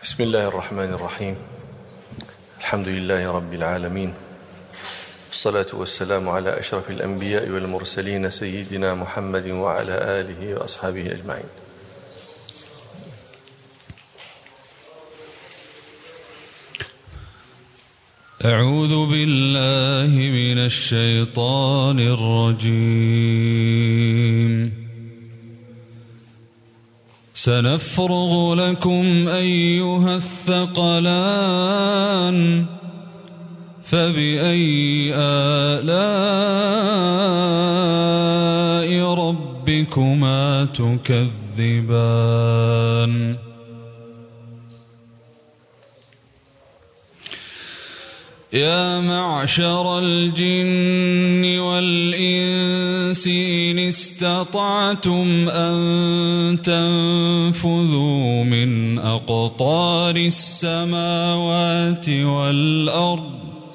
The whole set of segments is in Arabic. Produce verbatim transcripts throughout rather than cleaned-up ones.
بسم الله الرحمن الرحيم. الحمد لله رب العالمين، والصلاة والسلام على أشرف الأنبياء والمرسلين سيدنا محمد وعلى آله وأصحابه أجمعين. أعوذ بالله من الشيطان الرجيم. سنفرغ لكم أيها الثقلان فبأي آلاء ربكما تكذبان يا معشر الجن والإنس إن استطعتم أن تنفذوا من أقطار السماوات والأرض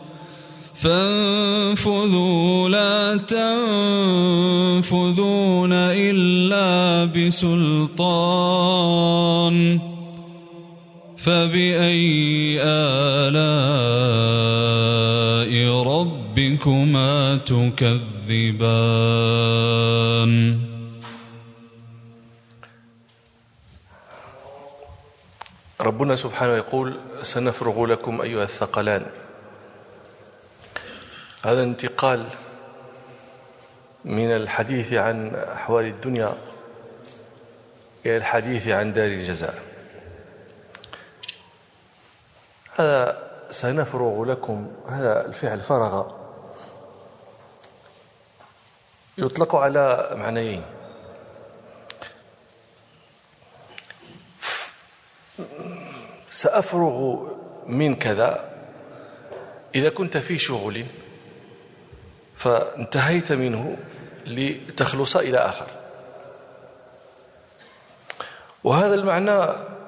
فانفذوا لا تنفذون إلا بسلطان فبأي آلاء ربكما تكذبان. ربنا سبحانه يقول: سنفرغ لكم أيها الثقلان. هذا انتقال من الحديث عن أحوال الدنيا إلى الحديث عن دار الجزاء. هذا سنفرغ لكم، هذا الفعل فرغ يطلق على معنيين: سأفرغ من كذا إذا كنت في شغل فانتهيت منه لتخلص إلى آخر، وهذا المعنى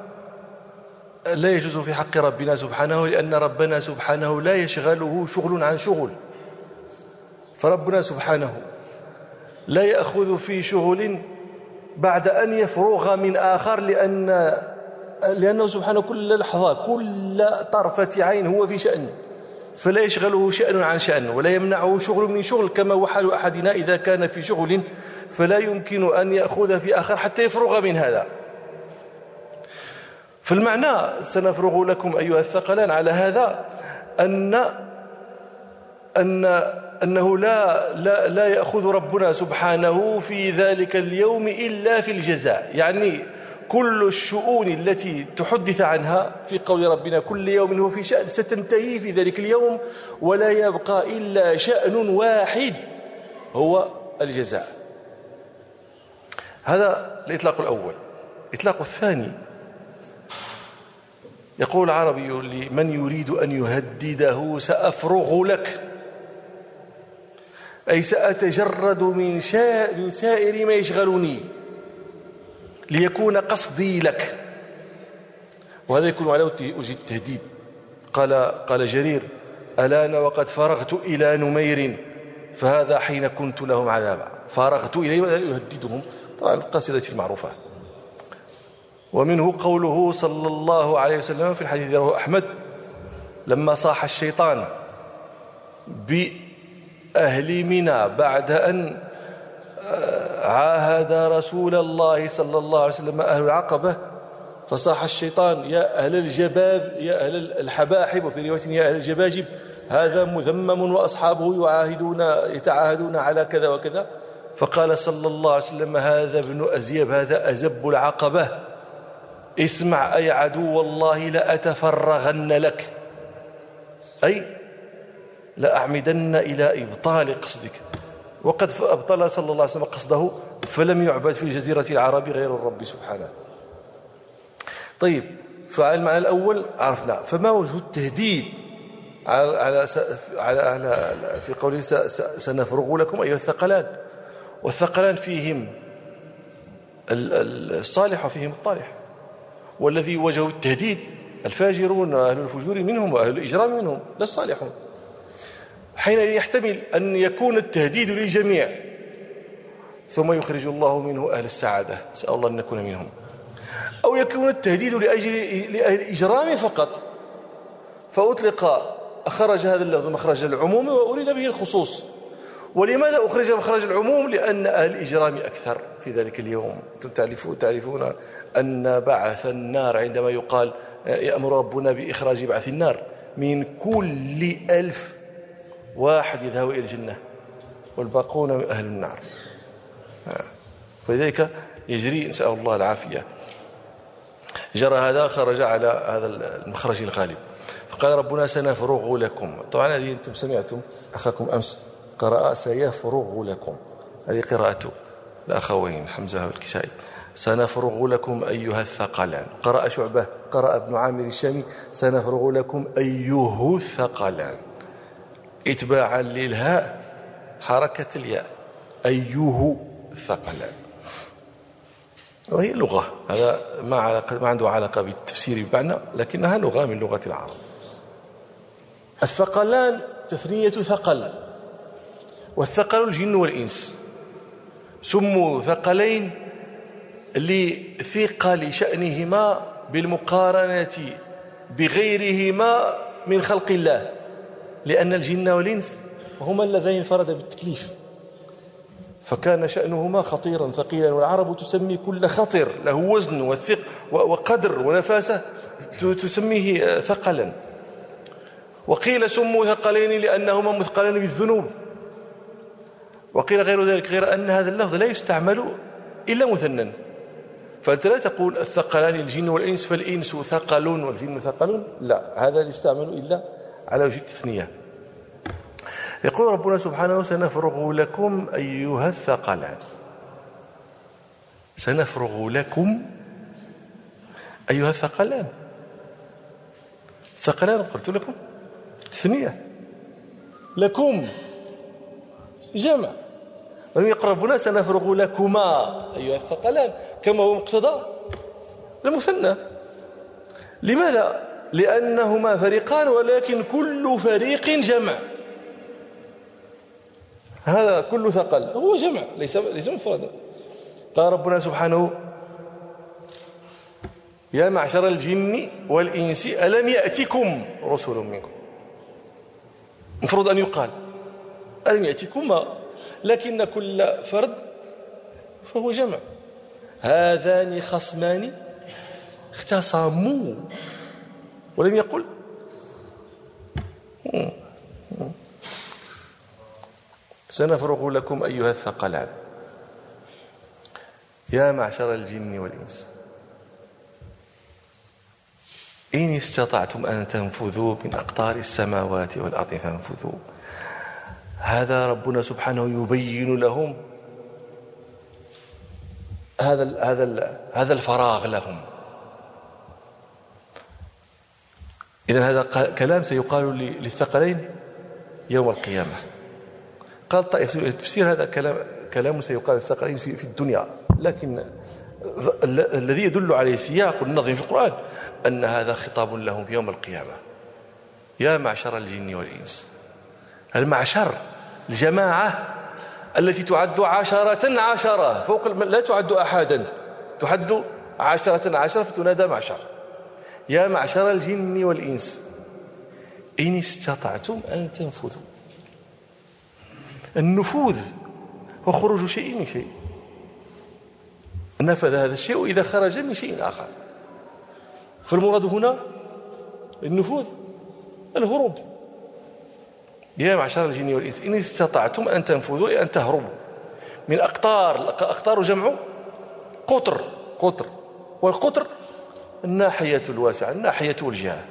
لا يجوز في حق ربنا سبحانه، لأن ربنا سبحانه لا يشغله شغل عن شغل، فربنا سبحانه لا يأخذ في شغل بعد أن يفرغ من آخر، لأن لأنه سبحانه كل لحظة كل طرفة عين هو في شأن، فلا يشغله شأن عن شأن ولا يمنعه شغل من شغل، كما هو حال أحدنا إذا كان في شغل فلا يمكن أن يأخذ في آخر حتى يفرغ من هذا. فالمعنى سنفرغ لكم أيها الثقلان على هذا أن أن أنه لا لا لا يأخذ ربنا سبحانه في ذلك اليوم إلا في الجزاء، يعني كل الشؤون التي تحدث عنها في قول ربنا كل يوم هو في شأن ستنتهي في ذلك اليوم، ولا يبقى إلا شأن واحد هو الجزاء. هذا الإطلاق الأول. الإطلاق الثاني: يقول العربي لمن يريد أن يهدده: سأفرغ لك، أي سأتجرد من, شاء من سائر ما يشغلني ليكون قصدي لك. وهذا يكون على وجه التهديد. قال قال جرير: ألان وقد فرغت إلى نمير فهذا حين كنت لهم عذابا. فرغت إليه يهددهم، طبعا القصيدة المعروفة. ومنه قوله صلى الله عليه وسلم في الحديث رواه أحمد: لما صاح الشيطان بأهل منى بعد أن عاهد رسول الله صلى الله عليه وسلم أهل العقبة، فصاح الشيطان: يا أهل الجباب، يا أهل الحباحب، وفي رواية يا أهل الجباجب، هذا مذمم وأصحابه يعاهدون يتعاهدون على كذا وكذا. فقال صلى الله عليه وسلم: هذا ابن أزيب، هذا أزب العقبة، اسمع أي عدو الله لأتفرغن لك، أي لأعمدن إلى إبطال قصدك. وقد أبطل صلى الله عليه وسلم قصده، فلم يعبد في الجزيرة العرب غير الرب سبحانه. طيب، فعلى المعنى الأول عرفنا. فما وجه التهديد على على على, على في قوله سنفرغ لكم أيها الثقلان؟ والثقلان فيهم الصالح وفيهم الطالح، والذي وجه التهديد الفاجرون وأهل الفجور منهم وأهل الإجرام منهم، لا الصالحون. حين يحتمل أن يكون التهديد للجميع ثم يخرج الله منه أهل السعادة، نسأل الله أن نكون منهم، أو يكون التهديد لأجل لأهل إجرام فقط فأطلق أخرج هذا اللفظ مخرج العموم وأريد به الخصوص. ولماذا أخرج مخرج العموم؟ لأن أهل الإجرام أكثر في ذلك اليوم. أنتم تعرفون أن بعث النار عندما يقال يأمر ربنا بإخراج بعث النار من كل ألف واحد يذهب إلى الجنة والباقون أهل النار. فلذلك يجري نسأل الله العافية. جرى هذا خرج على هذا المخرج الغالب. فقال ربنا سنفرغ لكم. طبعا هذه أنتم سمعتم أخاكم أمس قرأ سيفرغ لكم، هذه قراءة الأخوين حمزة والكسائي. سنفرغ لكم أيها الثقلان. قرأ شعبة قرأ ابن عامر الشامي سنفرغ لكم أيه الثقلان، إتباعا للهاء حركة الياء، أيه الثقلان. وهي لغة، هذا ما, علاقة ما عنده علاقة بالتفسير بمعنى، لكنها لغة من لغة العرب. الثقلان تثنية ثقل، والثقل الجن والإنس، سموا ثقلين لثقل شأنهما بالمقارنة بغيرهما من خلق الله، لأن الجن والإنس هما اللذين انفرد بالتكليف، فكان شأنهما خطيرا ثقيلا. والعرب تسمي كل خطر له وزن وثق وقدر ونفاسة تسميه ثقلا. وقيل سموا ثقلين لأنهما مثقلان بالذنوب، وقيل غير ذلك، غير أن هذا اللفظ لا يستعمل إلا مثنى. فأنت لا تقول الثقلان الجن والإنس فالإنس ثقل والجن ثقل، لا، هذا لا يستعمل إلا على وجه التثنية. يقول ربنا سبحانه سنفرغ لكم أيها الثقلان. سنفرغ لكم أيها الثقلان. ثقلان قلت لكم تثنية، لكم جمع، ولم يقل ربنا سنفرغ لكما أيها الثقلان كما هو مقتضى المثنى. لماذا؟ لأنهما فريقان ولكن كل فريق جمع. هذا كل ثقل هو جمع ليس ليس مفردا. قال ربنا سبحانه يا معشر الجن والإنس ألم يأتكم رسل منكم. المفروض أن يقال ألم يأتكما، لكن كل فرد فهو جمع. هذان خصمان اختصموا، ولم يقل سنفرغ لكم أيها الثقلان يا معشر الجن والإنس إن استطعتم أن تنفذوا من أقطار السماوات والأرض فانفذوا. هذا ربنا سبحانه يبين لهم هذا هذا هذا الفراغ لهم. إذن هذا كلام سيقال للثقلين يوم القيامة. قال طائفة التفسير هذا كلام كلام سيقال للثقلين في في الدنيا، لكن الذي يدل عليه سياق النظم في القرآن أن هذا خطاب لهم يوم القيامة. يا معشر الجن والإنس، المعشر الجماعة التي تعد عشرة عشرة فوق لا تعد أحدا، تعد عشرة عشرة فتنادى معشر. يا معشر الجن والإنس إن استطعتم أن تنفذوا. النفوذ هو خروج شيء من شيء، نفذ هذا الشيء إذا خرج من شيء آخر، فالمراد هنا النفوذ الهروب. يا معشر الجن والإنس إن استطعتم أن تنفذوا أي أن تهربوا من أقطار. أقطار جمع قطر، قطر، والقطر الناحية الواسعة، الناحية والجهة.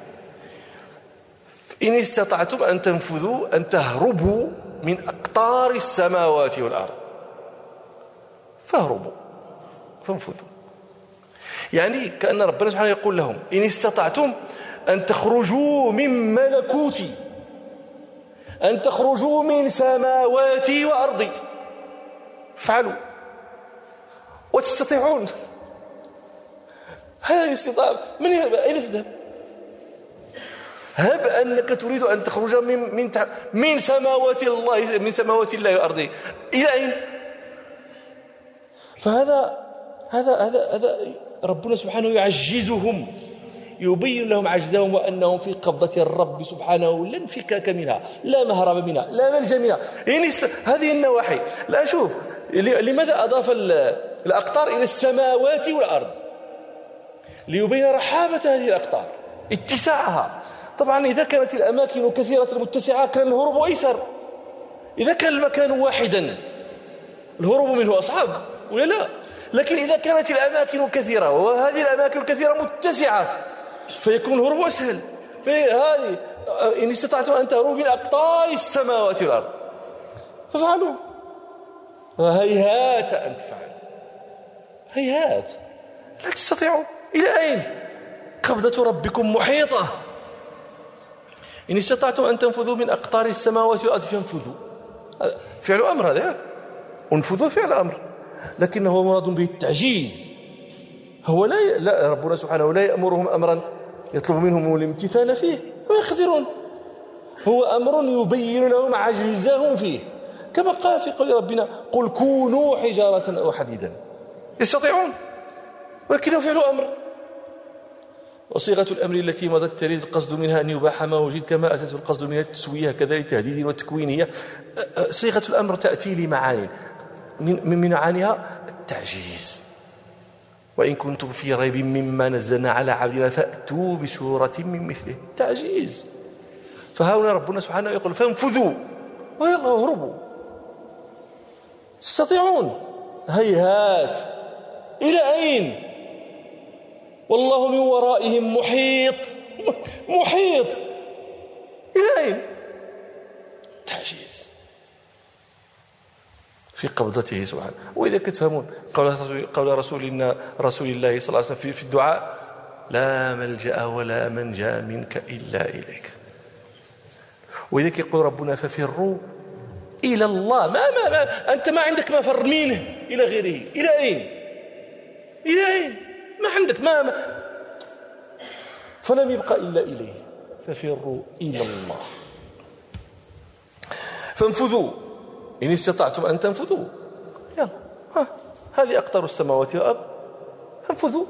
إن استطعتم أن تنفذوا أن تهربوا من أقطار السماوات والأرض فاهربوا فانفذوا. يعني كأن ربنا سبحانه يقول لهم إن استطعتم أن تخرجوا من ملكوتي، أن تخرجوا من سماواتي وأرضي، فعلوا وتستطيعون. هذه استطاعة من يذهب؟ أين تذهب؟ هب أنك تريد أن تخرج من من من سماوات الله من سماوات الله وأرضه إلى أين؟ فهذا هذا هذا هذا ربنا سبحانه يعجزهم، يبين لهم عجزهم وأنهم في قبضة الرب سبحانه لا انفكاك منها، لا مهرب منها، لا ملجأ منها. يعني هذه النواحي. لا شوف لماذا أضاف الأقطار إلى السماوات والأرض؟ ليبين رحابة هذه الأقطار، اتساعها. طبعا إذا كانت الأماكن كثيرة المتسعة كان الهروب أيسر. إذا كان المكان واحدا الهروب منه أصعب ولا لا؟ لكن إذا كانت الأماكن كثيرة وهذه الأماكن الكثيرة متسعة فيكون الهروب أسهل. فهذه إن استطعتم أن تهربوا من أقطار السماوات والأرض فافعلوا، وهيهات أن تفعلوا، هيهات لا تستطيعوا. إلى أين؟ قبضة ربكم محيطة. إن استطعتم أن تنفذوا من أقطار السماوات والأرض فانفذوا. فعل أمر هذا، انفذوا فعل أمر، لكنه مراد به التعجيز. هو لا, ي... لا ربنا سبحانه لا يأمرهم أمرا يطلب منهم الامتثال فيه ويخذرون، هو أمر يبين لهم عجزهم فيه، كما قال في قول ربنا قل كونوا حجارة أو حديدا. يستطيعون ولكنه فعل أمر. وصيغة الأمر التي مضت تريد القصد منها أن يباح ما وجد كما أتت القصد منها التسوية كذلك تهديد والتكوين. هي صيغة الأمر تأتي لمعاني، من معانيها التعجيز. وإن كنتم في ريب مما نزلنا على عبدنا فأتوا بسورة من مثله. تعجيز. فهنا ربنا سبحانه يقول فانفذوا ويلا اهربوا. تستطيعون. هيهات. إلى أين؟ والله من ورائهم محيط. محيط. إلى أين؟ تعجيز في قبضته سبحانه. وإذا كتفهمون قول رسولنا رسول الله صلى الله عليه وسلم في الدعاء لا ملجأ ولا منجا منك إلا إليك. وإذا يقول ربنا ففروا إلى الله. ما, ما, ما أنت ما عندك مفر منه إلى غيره. إلى أين؟ إلى أين؟ ما عندك ما, ما فلم يبقى إلا إليه. ففروا إلى الله. فانفذوا إن استطعتم أن تنفذوا. يلا ها. هذه أقطار السماوات والأرض فانفذوا.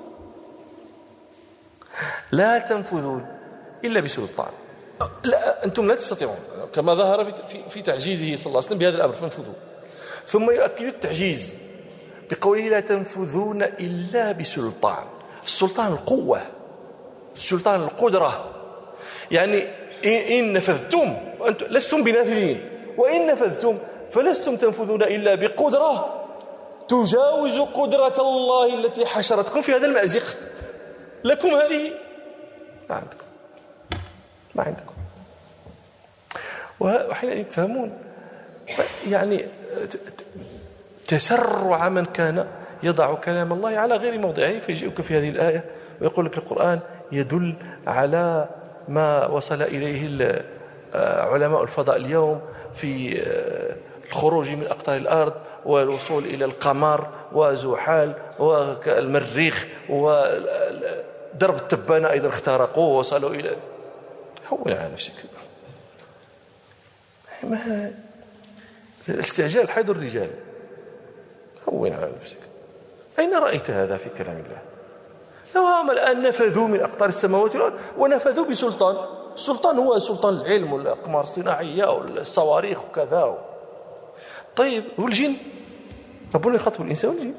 لا تنفذون إلا بسلطان. لا أنتم لا تستطيعون كما ظهر في, في تعجيزه صلى الله عليه وسلم بهذا الأمر فانفذوا. ثم يؤكد التعجيز بقوله لا تنفذون إلا بسلطان. السلطان القوة، السلطان القدرة. يعني إن نفذتم وأنتم لستم بنافذين، وإن نفذتم فلستم تنفذون إلا بقدرة تجاوز قدرة الله التي حشرتكم في هذا المأزق. لكم هذه ما عندكم، ما عندكم. وحين تفهمون يعني تسرع من كان يضع كلام الله على غير موضعه فيجيئك في هذه الآية ويقول لك القرآن يدل على ما وصل إليه علماء الفضاء اليوم في الخروج من أقطار الأرض والوصول إلى القمر وزحال والمريخ ودرب التبانة أيضا اخترقوه ووصلوا إلى. هون على نفسك. ما الاستعجال حيد الرجال. هون على نفسك. أين رأيت هذا في كلام الله؟ لو هم الآن نفذوا من أقطار السماوات والأرض ونفذوا بسلطان. السلطان هو سلطان العلم والأقمار الصناعية والصواريخ وكذا. طيب والجن؟ ربنا يخاطب الإنسان والجن.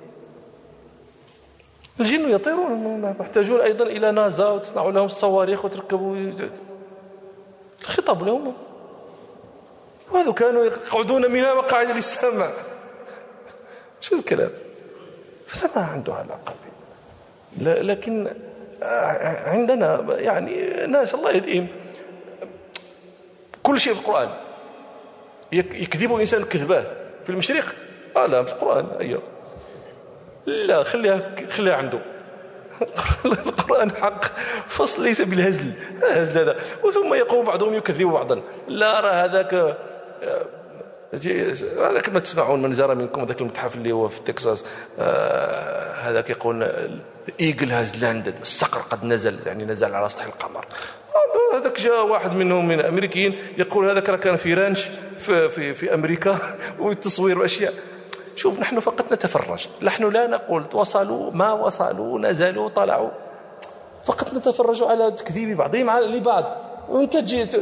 الجن يطيرون يحتاجون أيضا إلى نازا وتصنعوا لهم الصواريخ وتركبوا. الخطاب لهم. وهذا كانوا يقعدون منها مقاعد للسمع. شو الكلام؟ فما عنده علاقة به. لكن عندنا يعني ناس الله يهديهم كل شيء في القرآن يكذبوا الإنسان كذباه في المشرق. آه لا في القرآن أيوه لا خليها خليها عنده. القرآن حق فصل ليس بالهزل هزل هذا. وثم يقوم بعضهم يكذب بعضا. لا أرى هذاك هذاك ما تسمعون من جرى منكم ذاك المتحف اللي هو في تكساس آه هذاك يقول ايجل هاز لاندد. الصقر قد نزل يعني نزل على سطح القمر. هذاك جاء واحد منهم من الامريكيين يقول هذاك راه كان في رانش في في, في امريكا والتصوير واشياء. شوف نحن فقط نتفرج، نحن لا نقول وصلوا ما وصلوا نزلوا طلعوا، فقط نتفرج على تكذيب بعضهم على لبعض، وانت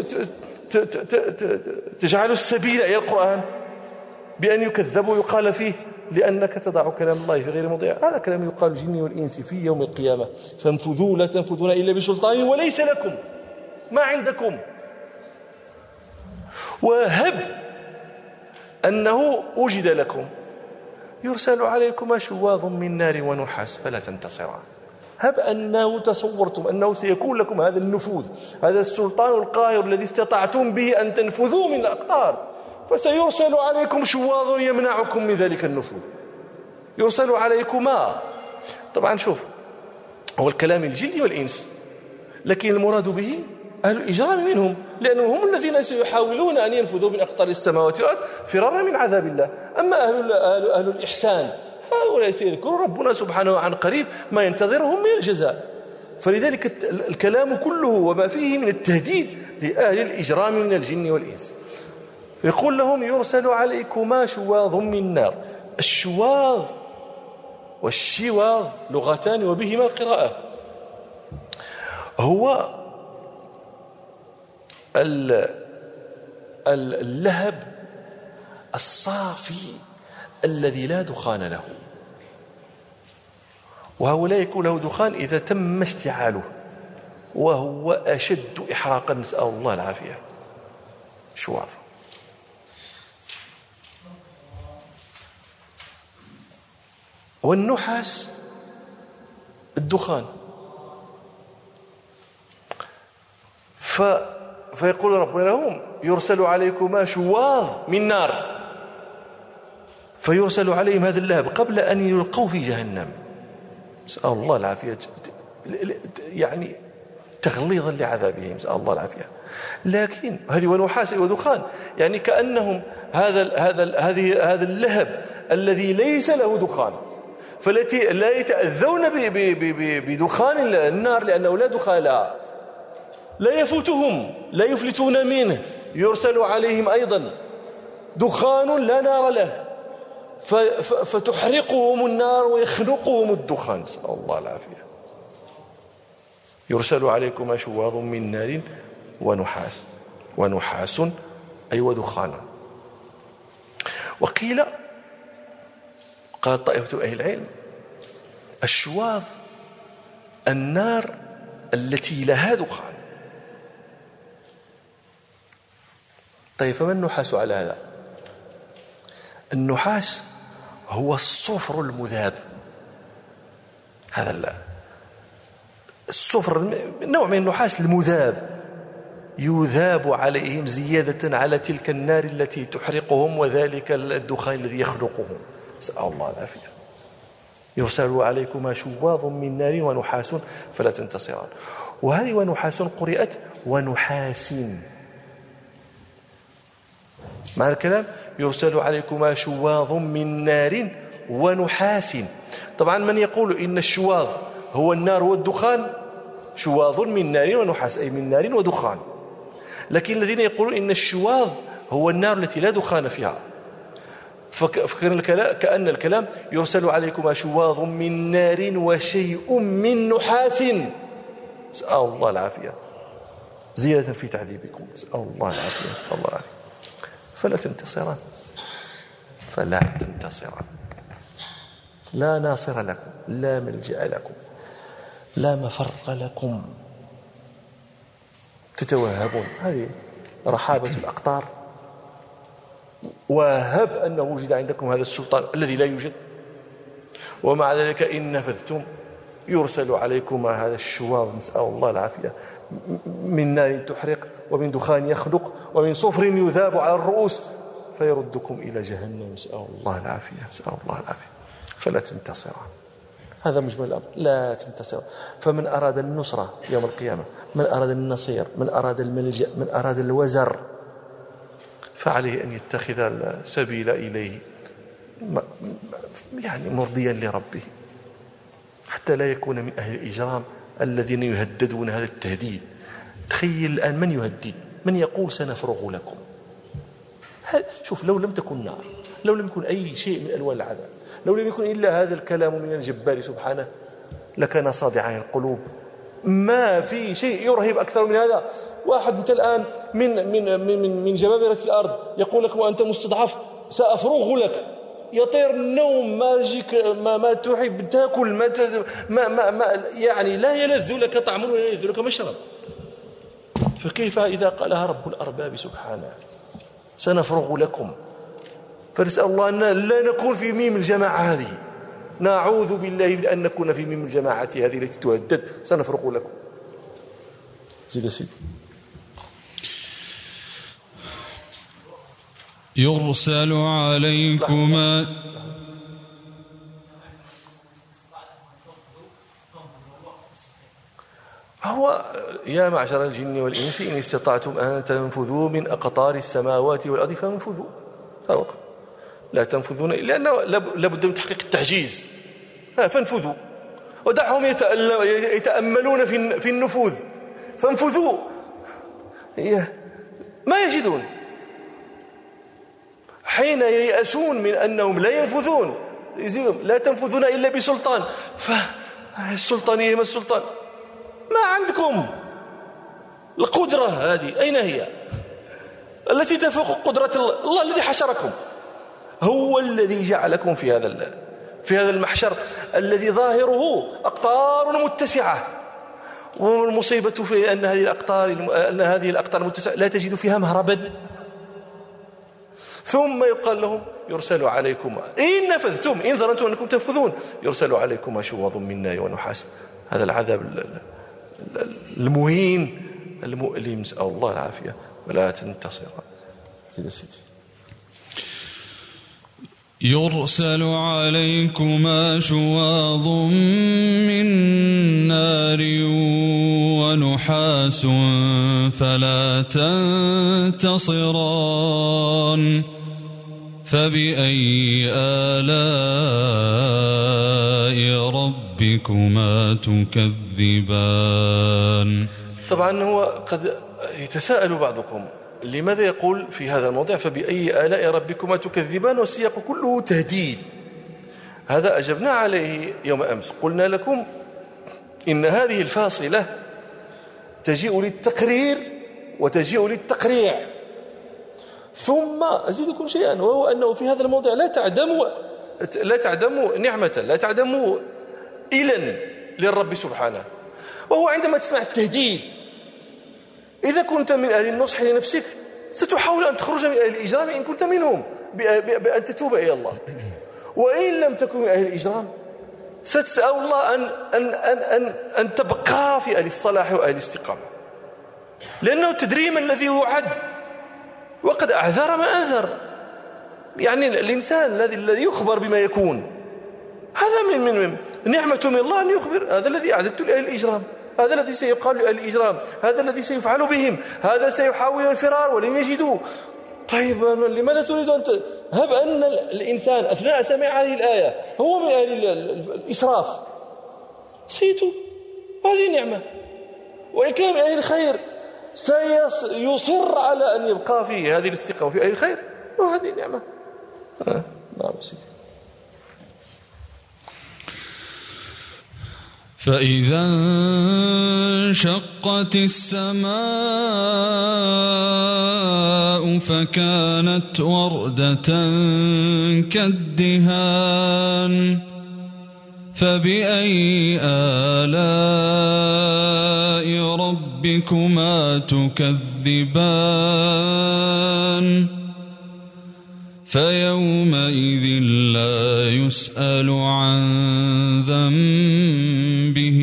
تجعل السبيل إلى القرآن بأن يكذب ويقال فيه لأنك تضع كلام الله في غير موضعه. هذا كلام يقال الجن والإنس في يوم القيامة، فانفذوا لا تنفذون إلا بسلطان وليس لكم ما عندكم. وهب أنه وجد لكم يرسل عليكم شواظ من نار ونحاس فلا تنتصران. هب أنه تصورتم أنه سيكون لكم هذا النفوذ، هذا السلطان القاهر الذي استطعتم به أن تنفذوا من الأقطار، فسيرسل عليكم شواظ يمنعكم من ذلك النفوذ. يرسل عليكما، طبعا شوف هو الكلام الجن والإنس، لكن المراد به أهل الإجرام منهم، لأنهم هم الذين سيحاولون أن ينفذوا من أقطار السماوات والأرض فرارا من عذاب الله. أما أهل, أهل, أهل الإحسان هؤلاء سيذكر ربنا سبحانه عن قريب ما ينتظرهم من الجزاء. فلذلك الكلام كله وما فيه من التهديد لأهل الإجرام من الجن والإنس. يقول لهم يرسل عليكما شواظ من نار. الشواظ والشواظ لغتان وبهما القراءة. هو اللهب الصافي الذي لا دخان له، وهو لا يكون له دخان إذا تم اشتعاله، وهو أشد إحراقا، نسأل الله العافية. شواظ. والنحاس الدخان. ف فيقول ربنا لهم يرسل عليكما شواظ من نار، فيرسل عليهم هذا اللهب قبل أن يلقوا في جهنم، نسأل الله العافية، يعني تغليظا لعذابهم، نسأل الله العافية. لكن هذه ونحاس ودخان، يعني كأنهم هذا هذا هذه هذا اللهب الذي ليس له دخان، فالتي لا يتأذون بدخان النار لأنه لا دخان لها، لا يفوتهم، لا يفلتون منه. يرسل عليهم أيضا دخان لا نار له، فتحرقهم النار ويخنقهم الدخان، نسأل الله العافية. يرسل عليكم شواظ من نار ونحاس، ونحاس أي ودخان. وقيل قال طائفة أهل العلم الشواظ النار التي لها دخان. طيب فما النحاس على هذا؟ النحاس هو الصفر المذاب، هذا الصفر نوع من النحاس المذاب، يذاب عليهم زيادة على تلك النار التي تحرقهم وذلك الدخان الذي يخنقهم، نسأل الله العافية. يرسل عليكما شواظ من نار ونحاس فلا تنتصران. وهذه ونحاس قرئت ونحاس، مع الكلام يرسل عليكما شواظ من نار ونحاس. طبعا من يقول إن الشواظ هو النار والدخان، شواظ من نار ونحاس أي من نار ودخان. لكن الذين يقولون إن الشواظ هو النار التي لا دخان فيها، فكأن الكلام يرسل عليكما شواظ من نار وشيء من نحاس، نسأل الله العافية، زيادة في تعذيبكم، نسأل الله العافية، نسأل الله العافية. فلا تنتصران، فلا تنتصران، لا ناصر لكم، لا ملجأ لكم، لا مفر لكم. تتوهبون، هذه رحابة الأقطار. وهب أنه وجد عندكم هذا السلطان الذي لا يوجد، ومع ذلك إن نفذتم يرسل عليكما هذا الشواظ، نسأل الله العافية، من نار تحرق ومن دخان يخنق ومن صفر يذاب على الرؤوس فيردكم إلى جهنم، نسأل الله العافية، نسأل الله العافية. فلا تنتصران، هذا مجمل الأمر، لا تنتصر. فمن أراد النصرة يوم القيامة، من أراد النصير، من أراد الملجأ، من أراد الوزر، فعليه أن يتخذ السبيل إليه يعني مرضيا لربه، حتى لا يكون من أهل الإجرام الذين يهددون هذا التهديد. تخيل الآن من يهدد، من يقول سنفرغ لكم. شوف، لو لم تكن نار، لو لم يكن أي شيء من ألوان العذاب، لو لم يكن إلا هذا الكلام من الجبار سبحانه لكان صادعا القلوب. ما في شيء يرهب أكثر من هذا. واحد أنت الآن من من من من جبابرة الأرض يقول لك وأنت مستضعف سأفرغ لك، يطير النوم، ما يجيك ما, ما تحب تاكل، ما, ما, ما, ما يعني لا يلذ لك طعم ولا يلذ لك مشرب. فكيف إذا قالها رب الأرباب سبحانه سنفرغ لكم؟ فنسأل الله أن لا نكون في ميم الجماعة هذه، نعوذ بالله من أن نكون في ميم الجماعة هذه التي تهدد سنفرغ لكم. زيد سيدي. يرسل عليكما هو يا معشر الجن والإنس إن استطعتم أن تنفذوا من أقطار السماوات والأرض فانفذوا. لا تنفذون إلا أنه لابد من تحقيق التعجيز، فانفذوا ودعهم يتأملون في النفوذ، فانفذوا ما يجدون. حين ييأسون من أنهم لا ينفذون لا تنفذون إلا بسلطان، فالسلطان ما السلطان؟ ما عندكم القدرة هذه، أين هي التي تفوق قدرة الله؟ الله الذي حشركم هو الذي جعلكم في هذا في هذا المحشر الذي ظاهره أقطار متسعة، والمصيبة في أن هذه الأقطار أن هذه الأقطار المتسعة لا تجد فيها مهربا. ثم يقال لهم يرسل عليكم إن نفذتم إن ظننتم أنكم تنفذون يرسل عليكم شواظ من نار ونحاس. هذا العذاب المهين المؤلم، نسأل الله العافية ولا تنتصر. يرسل عليكما شواظ من نار ونحاس فلا تنتصران فبأي آلاء ربكما تكذبان. طبعا هو قد يتساءل بعضكم لماذا يقول في هذا الموضع فبأي آلاء ربكما تكذبان والسياق كله تهديد. هذا أجبنا عليه يوم أمس، قلنا لكم إن هذه الفاصلة تجيء للتقرير وتجيء للتقريع. ثم أزيدكم شيئا، وهو أنه في هذا الموضع لا تعدم لا تعدم نعمة، لا تعدم إلا للرب سبحانه. وهو عندما تسمع التهديد، إذا كنت من أهل النصح لنفسك ستحاول أن تخرج من أهل الإجرام إن كنت منهم بأن تتوب إلى الله، وإن لم تكن من أهل الإجرام ستسأل الله أن, أن, أن, أن, أن تبقى في أهل الصلاح وأهل الاستقامة، لأنه تدري ما الذي يوعد وقد أعذر ما أنذر. يعني الإنسان الذي الذي يخبر بما يكون هذا من, من, من نعمة من الله أن يخبر هذا الذي أعددت لأهل الإجرام، هذا الذي سيقال لأهل الإجرام، هذا الذي سيفعل بهم، هذا سيحاول الفرار ولن يجدوا. طيب لماذا تريد أن هب أن الإنسان أثناء سماع هذه الآية هو من أهل الإسراف سيتوب، هذه نعمة. وإن كان من أهل الخير سيصر على أن يبقى في هذه الاستقامة في أهل الخير، وهذه نعمة. آه. نعم سيدي. فإذا انشقت السماء فكانت وردة كالدهان فبأي آلاء ربكما تكذبان فيومئذ لا يسأل عن ذنبه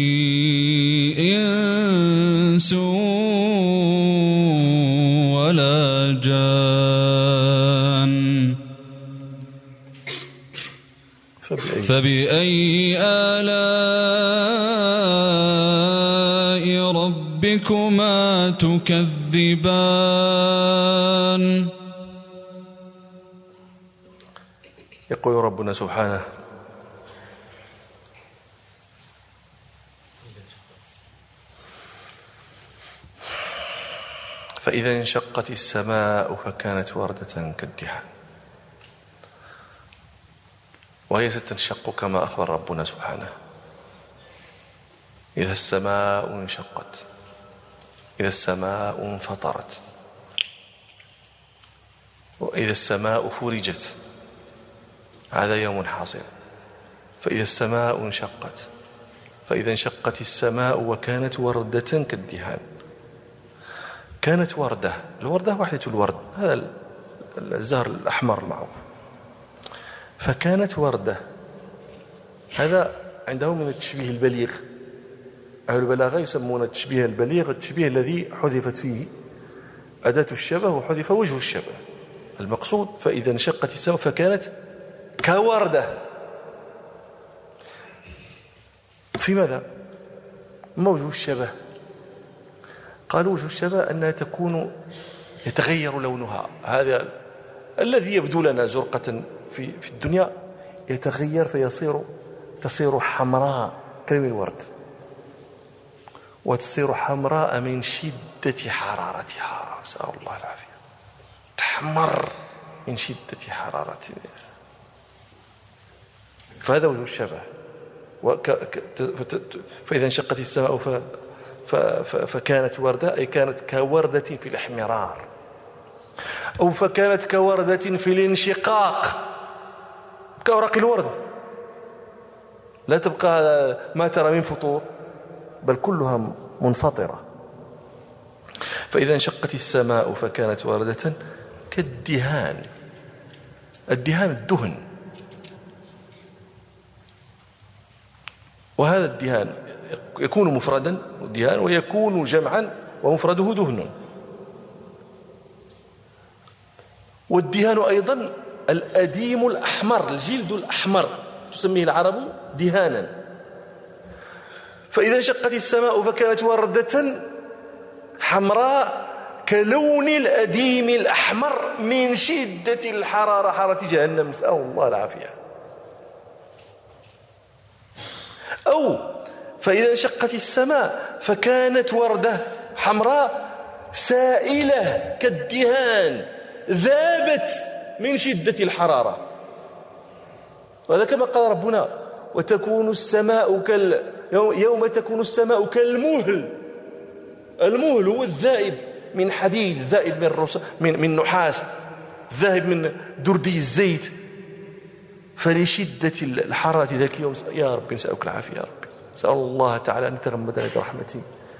إنس ولا جان فبأي آلاء ربكما تكذبان. يقول ربنا سبحانه فإذا انشقت السماء فكانت وردة كالدهان. وهي ستنشق كما أخبر ربنا سبحانه: إذا السماء انشقت، إذا السماء انفطرت، وإذا السماء فرجت. هذا يوم حاصل. فإذا السماء انشقت، فإذا انشقت السماء وكانت وردة كالدهان. كانت وردة، الوردة وحدة الورد، هذا الزهر الأحمر المعروف. فكانت وردة، هذا عندهم من التشبيه البليغ. أهل البلاغة يسمون التشبيه البليغ التشبيه الذي حذفت فيه أداة الشبه وحذف وجه الشبه. المقصود: فإذا انشقت السماء فكانت كوردة. في ماذا؟ ما وجه الشبه؟ قالوا وجه الشبه أنها تكون يتغير لونها. هذا الذي يبدو لنا زرقة في في الدنيا يتغير فيصير تصير حمراء كلم الورد، وتصير حمراء من شدة حرارتها. نسأل الله العافية. تحمر من شدة حرارتها. فهذا وجه الشبه. فإذا انشقت السماء ف... ف... ف... فكانت وردة، أي كانت كوردة في الاحمرار، أو فكانت كوردة في الانشقاق، كأوراق الورد، لا تبقى ما ترى من فطور، بل كلها منفطرة. فإذا انشقت السماء فكانت وردة كالدهان. الدهان الدهن، وهذا الدهان يكون مفردا دهان، ويكون جمعا ومفرده دهن. والدهان أيضا الأديم الأحمر، الجلد الأحمر، تسميه العرب دهانا. فإذا انشقت السماء فكانت وردة حمراء كلون الأديم الأحمر من شدة الحرارة، حرارة جهنم، نسأل الله العافية. أو فإذا انشقت السماء فكانت وردة حمراء سائلة كالدهان، ذابت من شدة الحرارة. وهذا كما قال ربنا: وتكون السماء كال يوم تكون السماء كالمهل. المهل هو الذائب من حديد، الذائب من رص... من من نحاس، الذائب من دردي الزيت. فلشدة الحرارة ذاك اليوم يا رب نسألك العافية، يا رب نسأل الله تعالى أن يتغمدنا برحمته.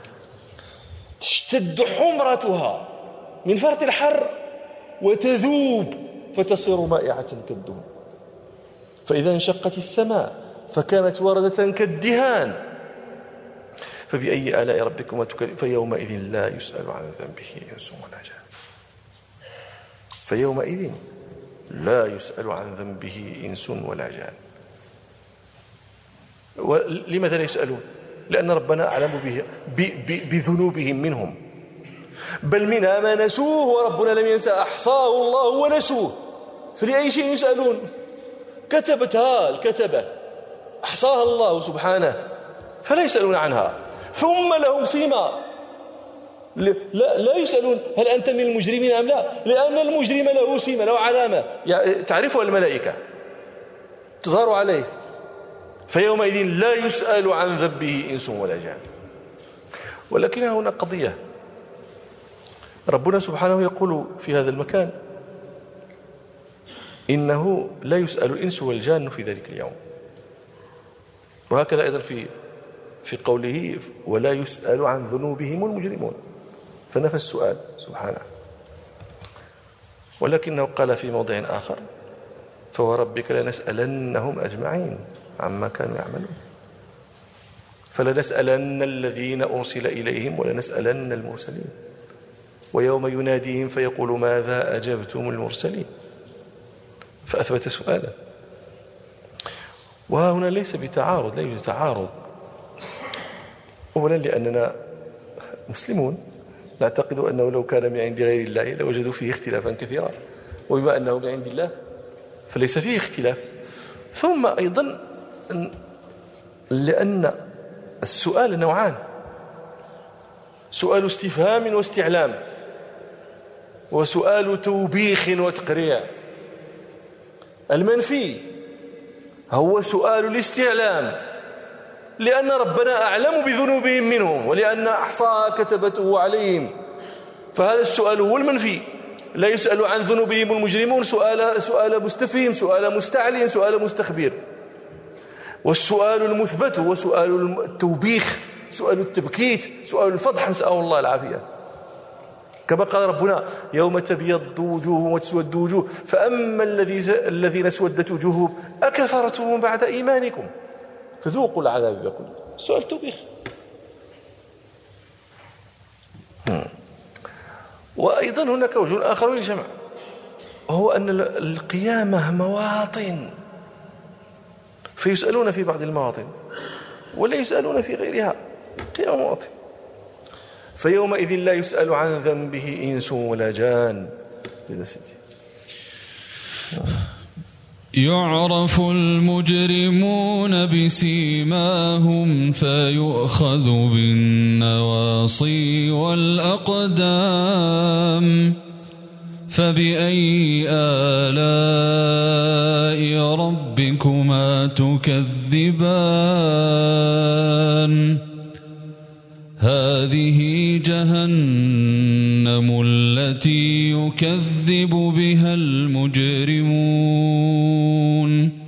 تشتد حمرتها من فرط الحر وتذوب فتصير مائعة كالدهن. فإذا انشقت السماء فكانت وردة كالدهان. فبأي آلاء ربكما تكذبان؟ فيومئذ لا يسأل عن ذنبه إنس ولا جان. فيومئذ لا يسأل عن ذنبه إنس ولا جان. لماذا لا يسألون؟ لأن ربنا أعلم به بذنوبهم منهم، بل منها ما نسوه وربنا لم ينسى، أحصاه الله ونسوه. فلأي شيء يسألون؟ كتبتها الكتبة، أحصاها الله سبحانه، فلا يسألون عنها. ثم لهم سيما، لا, لا يسألون هل أنت من المجرمين أم لا، لأن المجرم له سيما، له علامة تعرفها الملائكة تظهر عليه. فيومئذ لا يسأل عن ذنبه إنس ولا جان. ولكن هنا قضية، ربنا سبحانه يقول في هذا المكان: إنه لا يسأل الإنس والجان في ذلك اليوم. وهكذا أيضا في في قوله: ولا يسأل عن ذنوبهم المجرمون، فنفى السؤال سبحانه. ولكنه قال في موضع آخر: فوربك لنسألنهم أجمعين عما كانوا يعملون. فلنسألن الذين أرسل إليهم ولنسألن المرسلين، ويوم يناديهم فيقول ماذا أجبتم المرسلين، فأثبت سؤالا. وهنا ليس بتعارض، لا يوجد تعارض. أولا لأننا مسلمون نعتقد أنه لو كان من عند غير الله لوجدوا فيه اختلافا كثيرا، وبما أنه من عند الله فليس فيه اختلاف. ثم أيضا لأن السؤال نوعان: سؤال استفهام واستعلام، وسؤال توبيخ وتقريع. المنفي هو سؤال الاستعلام، لأن ربنا أعلم بذنوبهم منهم، ولأن أحصاها كتبته عليهم. فهذا السؤال هو المنفي، لا يسأل عن ذنوبهم المجرمون سؤال سؤال مستفهم، سؤال مستعلم، سؤال مستخبر. والسؤال المثبت هو سؤال التوبيخ، سؤال التبكيت، سؤال الفضح، نسأل الله العافية. كما قال ربنا: يوم تبيض وجوه وتسود وجوه فأما الذين اسودت وجوههم أكفرتم بعد إيمانكم فذوقوا العذاب بما كنتم. سؤال توبيخ. وأيضا هناك وجه آخر للجمع، وهو أن القيامة مواطن، فيسألون في بعض المواطن ولا يسألون في غيرها. قيامة مواطن، فيومئذ لا يسأل عن ذنبه إنس ولا جان. يعرف المجرمون بسيماهم فيؤخذ بالنواصي والأقدام فبأي آلاء ربكما تكذبان هذه جهنم التي يكذب بها المجرمون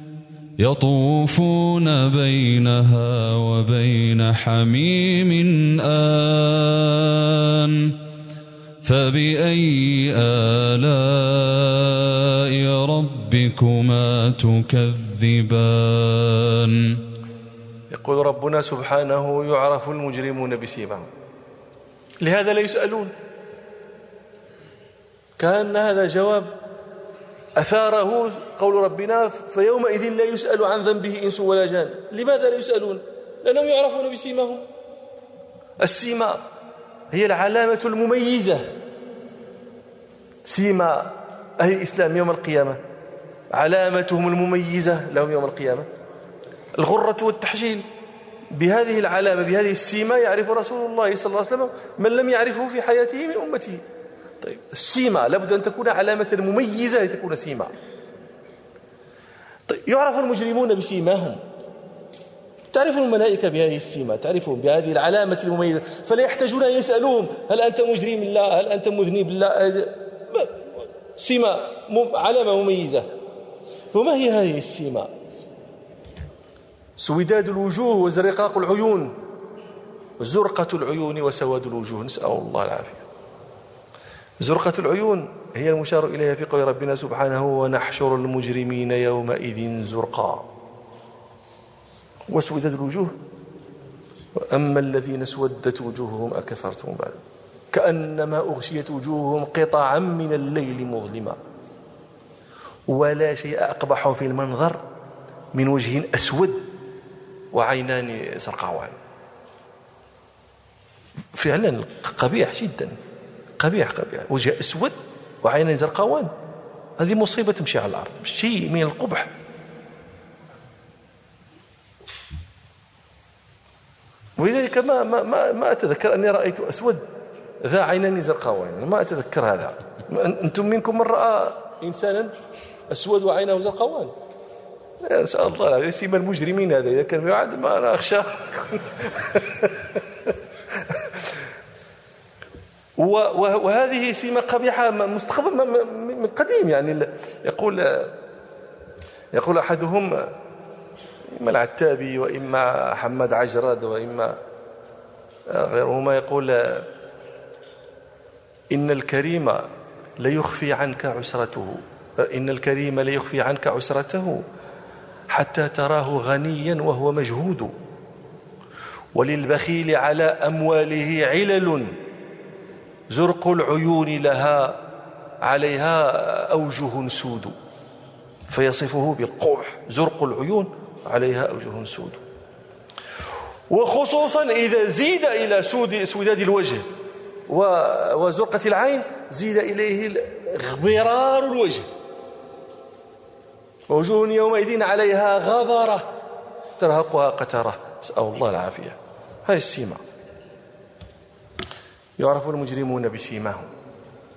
يطوفون بينها وبين حميم آن فبأي آلاء ربكما تكذبان. يقول ربنا سبحانه: يعرف المجرمون بسيماهم، لهذا لا يسألون. كان هذا جواب أثاره قول ربنا: فيومئذ لا يسأل عن ذنبه إنس ولا جان. لماذا لا يسألون؟ لأنهم يعرفون بسيماهم. السيما هي العلامة المميزة، سيما أهل الإسلام يوم القيامة، علامتهم المميزة لهم يوم القيامة الغرة والتحجيل. بهذه العلامة، بهذه السيما يعرف رسول الله صلى الله عليه وسلم من لم يعرفه في حياته من أمته. طيب، السيما لابد أن تكون علامة مميزة لتكون سيما. طيب، يعرف المجرمون بسيماهم، تعرف الملائكة بهذه السيما، تعرفهم بهذه العلامة المميزة، فلا يحتاجون أن يسألوهم: هل أنت مجرم الله؟ هل أنت مذنب الله؟ سيما، علامة مميزة. وما هي هذه السيما؟ سوداد الوجوه وزرقاق العيون، زرقة العيون وسواد الوجوه، نسأل الله العافية. زرقة العيون هي المشار إليها في قول ربنا سبحانه: ونحشر المجرمين يومئذ زرقا. وسوداد الوجوه: وأما الذين اسودت وجوههم أكفرتم بعد، كأنما أغشيت وجوههم قطعا من الليل مظلما. ولا شيء أقبح في المنظر من وجه أسود وعينان زرقاوان. فعلا قبيح جدا، قبيح قبيح، وجه أسود وعينان زرقاوان، هذه مصيبة تمشي على الأرض، شيء من القبح. ولذلك ما ما ما, ما أتذكر أني رأيت أسود ذا عينان زرقاوان، ما أتذكر هذا. أنتم منكم من رأى إنسانا أسود وعينه زرقاوان؟ نسأل الله العافية. سيما المجرمين هذا إذا كان يعد ما أنا أخشى. وهذه سيما قبيحة مستقبل من قديم. يعني يقول يقول أحدهم، إما العتابي وإما حماد عجرد وإما غيرهما، يقول: إن الكريم ليخفي عنك عسرته، إن الكريم ليخفي عنك عسرته حتى تراه غنيا وهو مجهود، وللبخيل على أمواله علل، زرق العيون لها عليها أوجه سود. فيصفه بالقبح، زرق العيون عليها أوجه سود. وخصوصا إذا زيد إلى سود سوداد الوجه وزرقة العين، زيد إليه غبرار الوجه، ووجوه يومئذ عليها غبرة ترهقها قترة، نسأل الله العافية. هذه السيما. يعرف المجرمون بسيماهم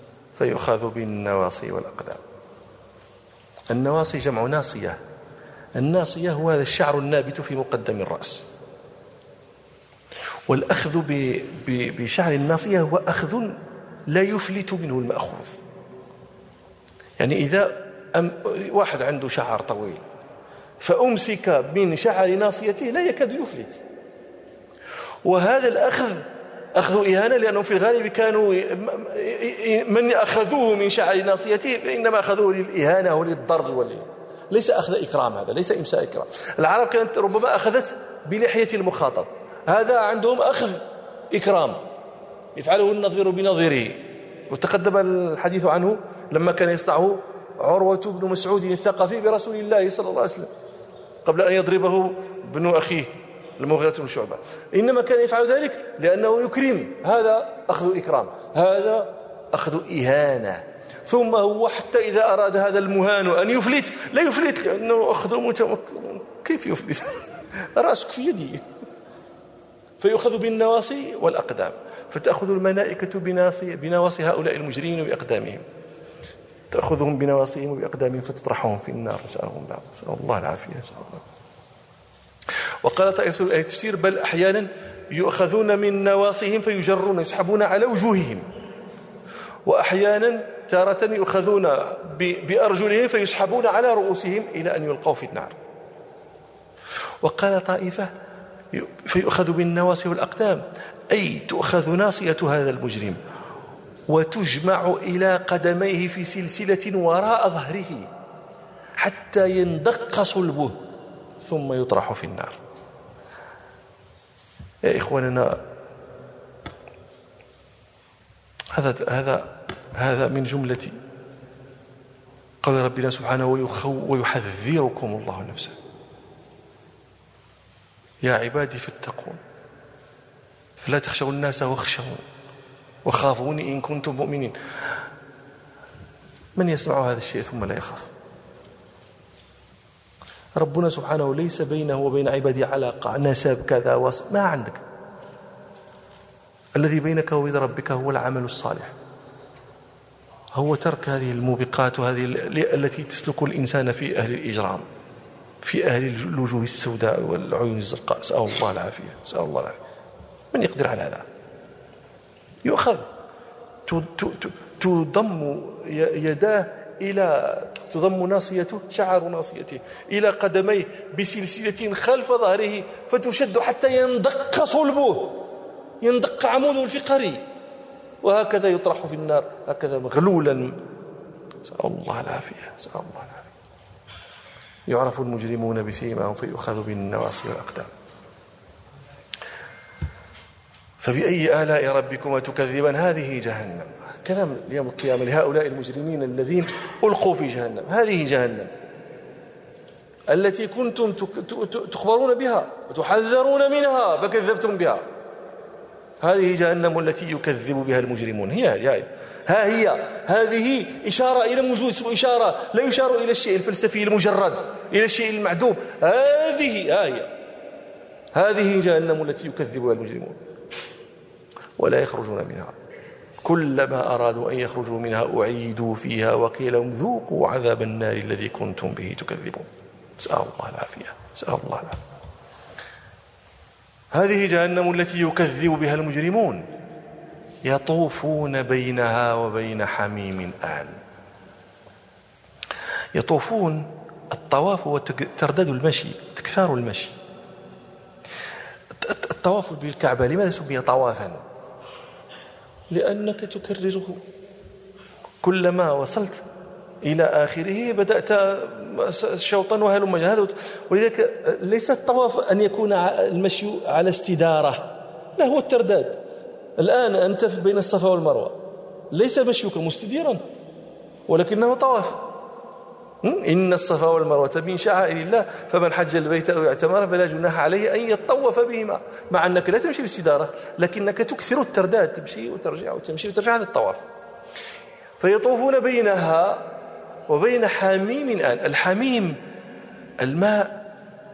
فيؤخذ بالنواصي والأقدام. النواصي جمع ناصية، الناصية هو هذا الشعر النابت في مقدم الرأس، والأخذ بشعر الناصية هو أخذ لا يفلت منه المأخوذ. يعني إذا واحد عنده شعر طويل فأمسك من شعر ناصيته لا يكاد يفلت، وهذا الأخذ أخذ إهانة، لأنهم في الغالب كانوا من أخذوه من شعر ناصيته فإنما أخذوه للإهانة وللضرب والإهانة، ليس أخذ إكرام، هذا ليس إمساء إكرام. العرب كانت ربما أخذت بلحية المخاطب، هذا عندهم أخذ إكرام يفعله النظير بنظيره. وتقدم الحديث عنه لما كان يصنعه عروة بن مسعود الثقفي برسول الله صلى الله عليه وسلم قبل أن يضربه ابن أخيه المغيرة بن شعبة، إنما كان يفعل ذلك لأنه يكرم، هذا أخذ إكرام، هذا أخذ إهانة. ثم هو حتى إذا أراد هذا المهان أن يفلت لا يفلت، لأنه أخذ متمكن، كيف يفلت؟ رأسك في يدي. فيؤخذ بالنواصي والأقدام، فتأخذ الملائكة بناصي بنواصي هؤلاء المجرمين وبأقدامهم، تأخذهم بنواصيهم وبأقدامهم فتطرحهم في النار، نسألهم الله نسأل الله العافية. نسأل الله. وقال طائفة من أهل التفسير بل أحيانا يؤخذون من نواصيهم فيجرون يسحبون على وجوههم، وأحيانا تارة يؤخذون بأرجلهم فيسحبون على رؤوسهم إلى أن يلقوا في النار. وقال طائفة فيؤخذ بالنواصي والأقدام، أي تؤخذ ناصية هذا المجرم وتجمع إلى قدميه في سلسلة وراء ظهره حتى يندق صلبه ثم يطرح في النار. يا إخواننا، هذا هذا هذا من جملة قول ربنا سبحانه ويحذركم الله نفسه. يا عبادي فاتقون فلا تخشوا الناس واخشون وخافوني إن كنتم مؤمنين. من يسمع هذا الشيء ثم لا يخاف؟ ربنا سبحانه ليس بينه وبين عباده علاقة نسب كذا وص... ما عندك. الذي بينك وبين ربك هو العمل الصالح، هو ترك هذه الموبقات وهذه التي تسلك الإنسان في أهل الإجرام، في أهل الوجوه السوداء والعيون الزرقاء. نسأل الله العافية، نسأل الله العافية. من يقدر على هذا؟ يؤخذ تضم يداه إلى تضم ناصيته شعر ناصيته إلى قدميه بسلسلة خلف ظهره فتشد حتى يندق صلبه، يندق عموده الفقري، وهكذا يطرح في النار هكذا مغلولا. نسأل الله العافية، نسأل الله العافية. يعرف المجرمون بسيماهم فيؤخذ بالنواصي والأقدام. فبأي آلاء ربكما تكذبان؟ هذه جهنم. كلام يوم القيامة لهؤلاء المجرمين الذين ألقوا في جهنم. هذه جهنم التي كنتم تخبرون بها وتحذرون منها فكذبتم بها. هذه جهنم التي يكذب بها المجرمون. هي هي ها هي هذه إشارة إلى موجود، إشارة لا يشار إلى الشيء الفلسفي المجرد، إلى الشيء المعدوم. هذه ها هي هذه جهنم التي يكذب بها المجرمون ولا يخرجون منها. كلما أرادوا أن يخرجوا منها أعيدوا فيها وقيل لهم ذوقوا عذاب النار الذي كنتم به تكذبون. نسأل الله العافية، نسأل الله العافية. هذه جهنم التي يكذب بها المجرمون يطوفون بينها وبين حميم آن. يطوفون، الطواف هو تردد المشي، تكثار المشي. الطواف بالكعبة لماذا سمي طوافا؟ لأنك تكرره، كلما وصلت إلى آخره بدأت شوطا وهلم جهة. ولذلك ليس الطواف أن يكون المشي على استدارة، لا، هو الترداد. الآن أنت بين الصفا والمروة، ليس مشيك مستديرا ولكنه طواف. إن الصفا والمروة من شعائر الله فمن حج البيت أو اعتمر فلا جناح عليه أن يطوف بهما، مع أنك لا تمشي باستدارة لكنك تكثر الترداد، تمشي وترجع وتمشي وترجع. هذا الطواف. فيطوفون بينها وبين حميم آن. الحميم الماء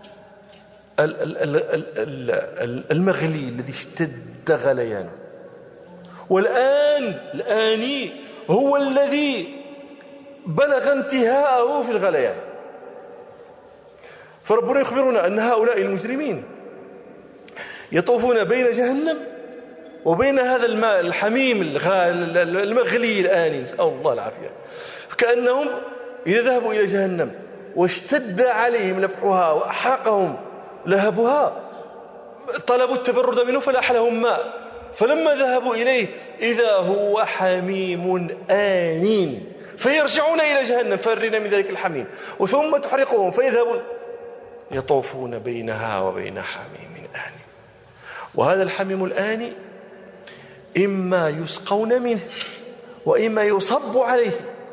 المغلي الذي اشتد غليانه، والآن الآني هو الذي بلغ انتهاءه في الغليان. فربنا يخبرنا أن هؤلاء المجرمين يطوفون بين جهنم وبين هذا الماء الحميم المغلي الآن، نسأل الله العافية، كأنهم إذا ذهبوا إلى جهنم واشتد عليهم لفحها وأحرقهم لهبها طلبوا التبرد منه فلاح لهم ماء، فلما ذهبوا إليه إذا هو حميم آنين، فيرجعون إلى جهنم فارين من ذلك الحميم وثم تحرقهم فيذهبون يطوفون بينها وبين حميم آني. وهذا الحميم الآني إما يسقون منه وإما يصب عليه،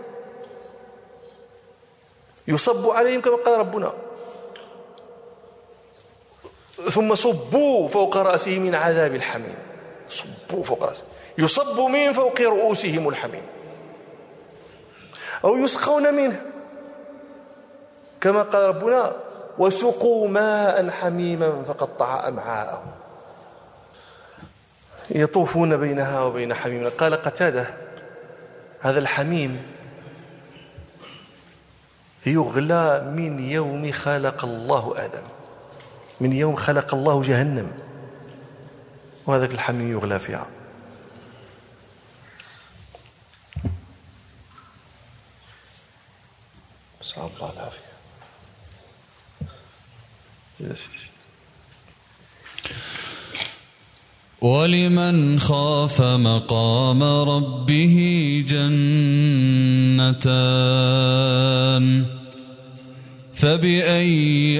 يصب عليهم كما قال ربنا ثم صبوا فوق رأسه من عذاب الحميم، صبوا فوق رأسه، يصب من فوق رؤوسهم الحميم، أو يسقون منه كما قال ربنا وسقوا ماء حميما فقطع أمعاءهم. يطوفون بينها وبين حميم. قال قتادة هذا الحميم يغلى من يوم خلق الله آدم، من يوم خلق الله جهنم وهذا الحميم يغلى فيها. نسأل الله العافية. ولمن خاف مقام ربه جنتان فبأي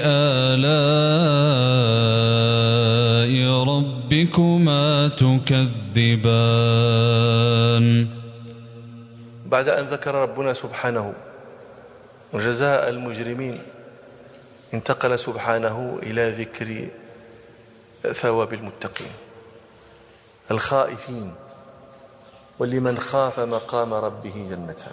آلاء ربكما تكذبان. بعد أن ذكر ربنا سبحانه وجزاء المجرمين انتقل سبحانه إلى ذكر ثواب المتقين الخائفين. ولمن خاف مقام ربه جنتان.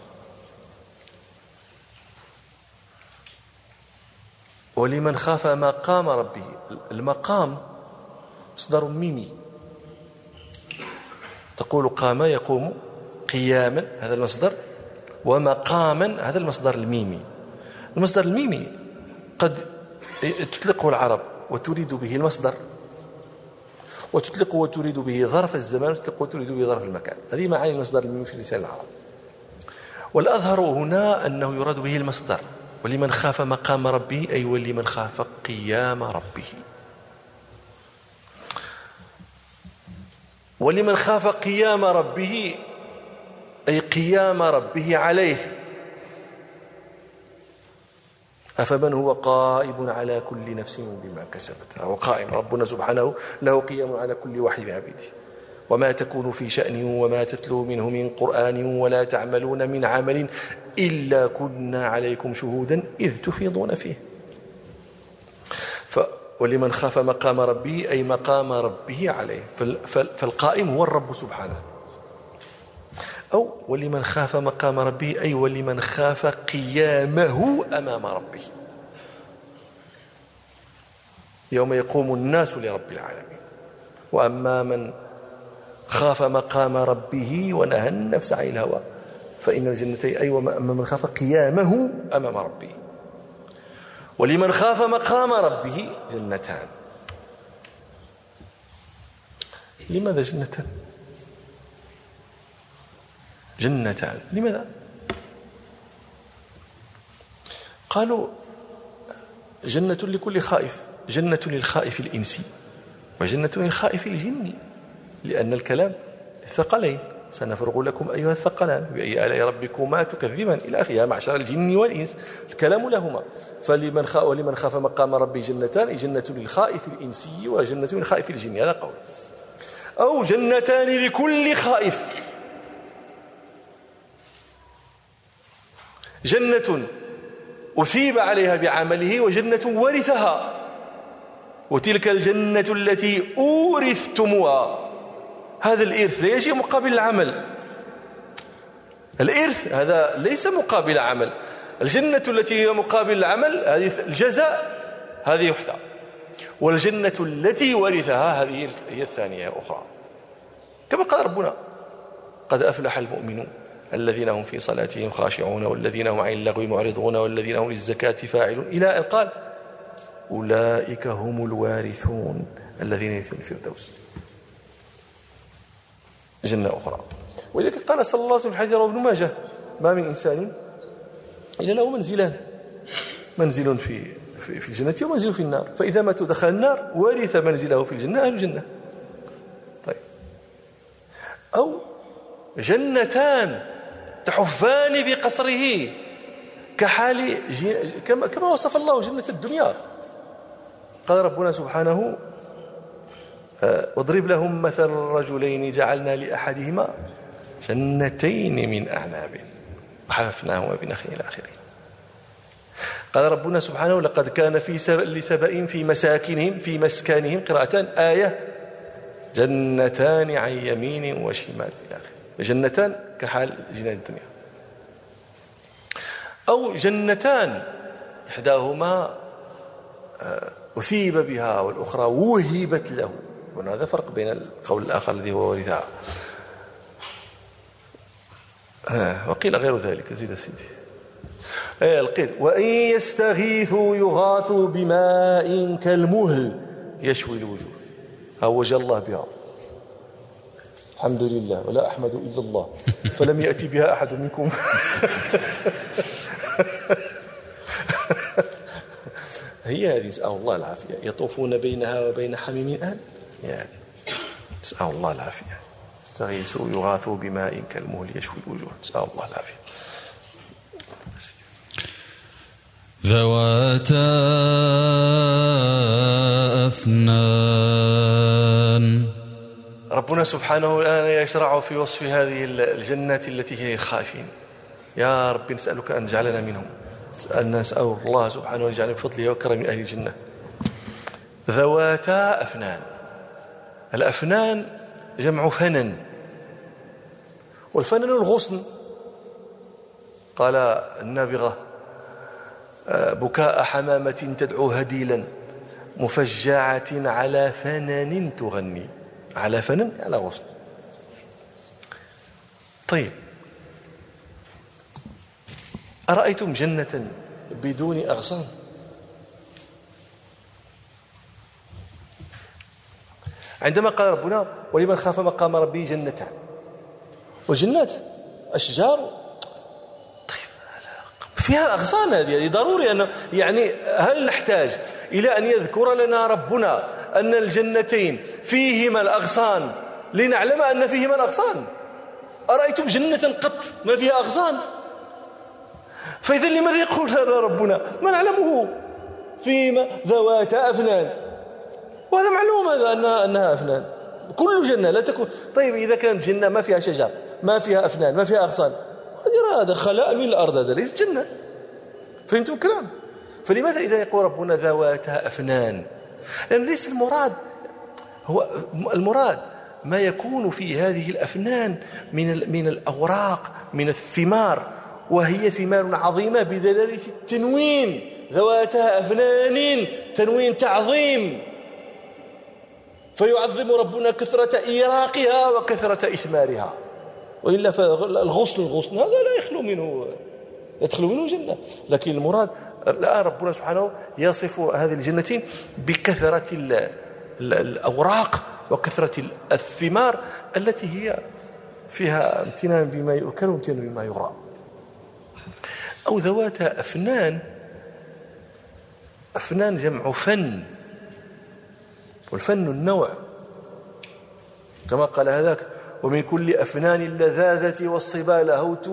ولمن خاف مقام ربه، المقام مصدر ميمي، تقول قام يقوم قياما هذا المصدر، ومقاما هذا المصدر الميمي. المصدر الميمي قد تطلقه العرب وتريد به المصدر، وتطلقه وتريد به ظرف الزمان، وتطلقه وتريد به ظرف المكان. هذه معاني المصدر الميمي في لسان العرب. والأظهر هنا أنه يراد به المصدر، ولمن خاف مقام ربه أي ولمن خاف قيام ربه. ولمن خاف قيام ربه أي قيام ربه عليه. أفمن هو قائم على كل نفس بما كسبت، هو قائم، ربنا سبحانه له قيام على كل واحد من عبيده. وما تكون في شأن وما تتلو منه من قرآن ولا تعملون من عمل إلا كنا عليكم شهودا إذ تفيضون فيه. ولمن خاف مقام ربه أي مقام ربه عليه، فالقائم هو الرب سبحانه. أو ولمن خاف مقام ربه أي ولمن خاف قيامه أمام ربه يوم يقوم الناس لرب العالمين. وأما من خاف مقام ربه ونهى النفس عن الهوى فإن الجنة أي وأما من خاف قيامه أمام ربه. ولمن خاف مقام ربه جنتان. لماذا جنتان؟ جنتان لماذا؟ قالوا جنة لكل خائف، جنة للخائف الإنسي وجنة للخائف الجني، لأن الكلام الثقلين سنفرغ لكم أيها الثقلان بأي آلاء ربكما تكذبان إلى آخره يا معشر الجن والإنس، الكلام لهما. فلمن خاف ولمن خاف مقام ربه جنتان، جنة للخائف الإنسي وجنة للخائف الجني، هذا قول. أو جنتان لكل خائف، جنة أثيب عليها بعمله وجنة ورثها، وتلك الجنة التي أورثتموها. هذا الإرث لا يجي مقابل العمل، الإرث هذا ليس مقابل عمل. الجنة التي هي مقابل العمل هذه الجزاء، هذه وحدة. والجنة التي ورثها هذه هي الثانية الأخرى، كما قال ربنا قد أفلح المؤمنون الذين هم في صلاتهم خاشعون والذين هم عن اللغو معرضون والذين هم للزكاة فاعلون إلى أن قال أولئك هم الوارثون الذين يرثون الفردوس. جنة أخرى. ولذلك قال صلى الله عليه وسلم في حديث رواه ابن ماجه: ما من إنسان إلا له منزلان، منزل في في الجنة ومنزل في النار، فإذا مات دخل النار ورث منزله في الجنة أهل الجنة. طيب. أو جنتان تحفان بقصره كحال كما كما وصف الله جنة الدنيا. قال ربنا سبحانه: واضرب لهم مثل الرجلين جعلنا لأحدهما جنتين من أعناب وحففناهما بنخيل إلى آخره. قال ربنا سبحانه: لقد كان في لسبأ في مساكنهم في مسكنهم قراءتان آية جنتان عن يمين وشمال إلى آخره. جنتان كحال جنان الدنيا. أو جنتان إحداهما أثيب بها والأخرى وهبت له، وهذا فرق بين القول الآخر الذي هو ورثها. وقيل غير ذلك. زيد سيدي. ايه القيد: وإن يستغيثوا يغاثوا بماء كالمهل يشوي الوجوه. ها وجه الله بها، الحمد لله ولا أحمد إلا الله، فلم يأتي بها أحد منكم. هي هذه، نسأل الله العافية. يطوفون بينها وبين حميم آن، هي هذه، نسأل الله العافية. استغيثوا يغاثوا بماء كالمهل يشوي الوجوه، نسأل الله العافية. ذواتا أفنان. ربنا سبحانه الآن يشرع في وصف هذه الجنات التي هي خائفين. يا رب نسألك أن نجعلنا منهم، نسأل الله سبحانه أن يجعلنا بفضله وكرم أهل الجنة. ذواتا أفنان. الأفنان جمع فنن، والفنن الغصن. قال النابغة: بكاء حمامة تدعو هديلا مفجعة على فنن تغني. على فنن على غصن. طيب، أرأيتم جنة بدون أغصان؟ عندما قال ربنا: ولمن خاف مقام ربه جنتان، وجنات أشجار فيها أغصان. هذه ضروري أنه يعني هل نحتاج إلى أن يذكر لنا ربنا أن الجنتين فيهما الأغصان لنعلم أن فيهما الأغصان؟ أرأيتم جنة قط ما فيها أغصان؟ فإذا لماذا يقول لنا ربنا ما نعلمه فيما ذواتا أفنان؟ وهذا معلوم هذا أنها أفنان. كل جنة لا تكون. طيب، إذا كانت جنة ما فيها شجر، ما فيها أفنان، ما فيها أغصان، هذا خلاء من الأرض، هذا ليس جنة. فهمتم الكلام؟ فلماذا إذا يقول ربنا ذواتا أفنان؟ لأن ليس المراد، هو المراد ما يكون في هذه الأفنان من من الأوراق، من الثمار، وهي ثمار عظيمة بدلالة التنوين. ذواتا أفنان، تنوين تعظيم، فيعظم ربنا كثرة إيراقها وكثرة إثمارها. وإلا فالغصن الغصن هذا لا يخلو منه، يدخل منه جنة. لكن المراد الآن ربنا سبحانه يصف هذه الجنتين بكثرة الأوراق وكثرة الثمار التي هي فيها امتنان بما يؤكل وامتنان بما يرى. أو ذواتا أفنان. أفنان جمع فن، والفن النوع، كما قال هذاك: ومن كل أفنان اللذاذة والصبا لهوت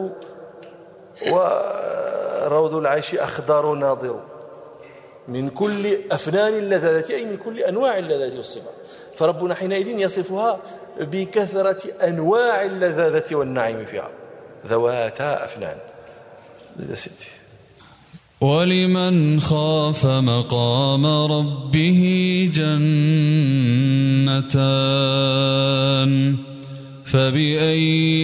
وروض العيش أخضر ناظر. من كل أفنان اللذاذة أي من كل أنواع اللذاذة والصبا. فربنا حينئذ يصفها بكثرة أنواع اللذاذة والنعيم فيها. ذواتا أفنان. ولمن خاف مقام ربه جنتان فبأي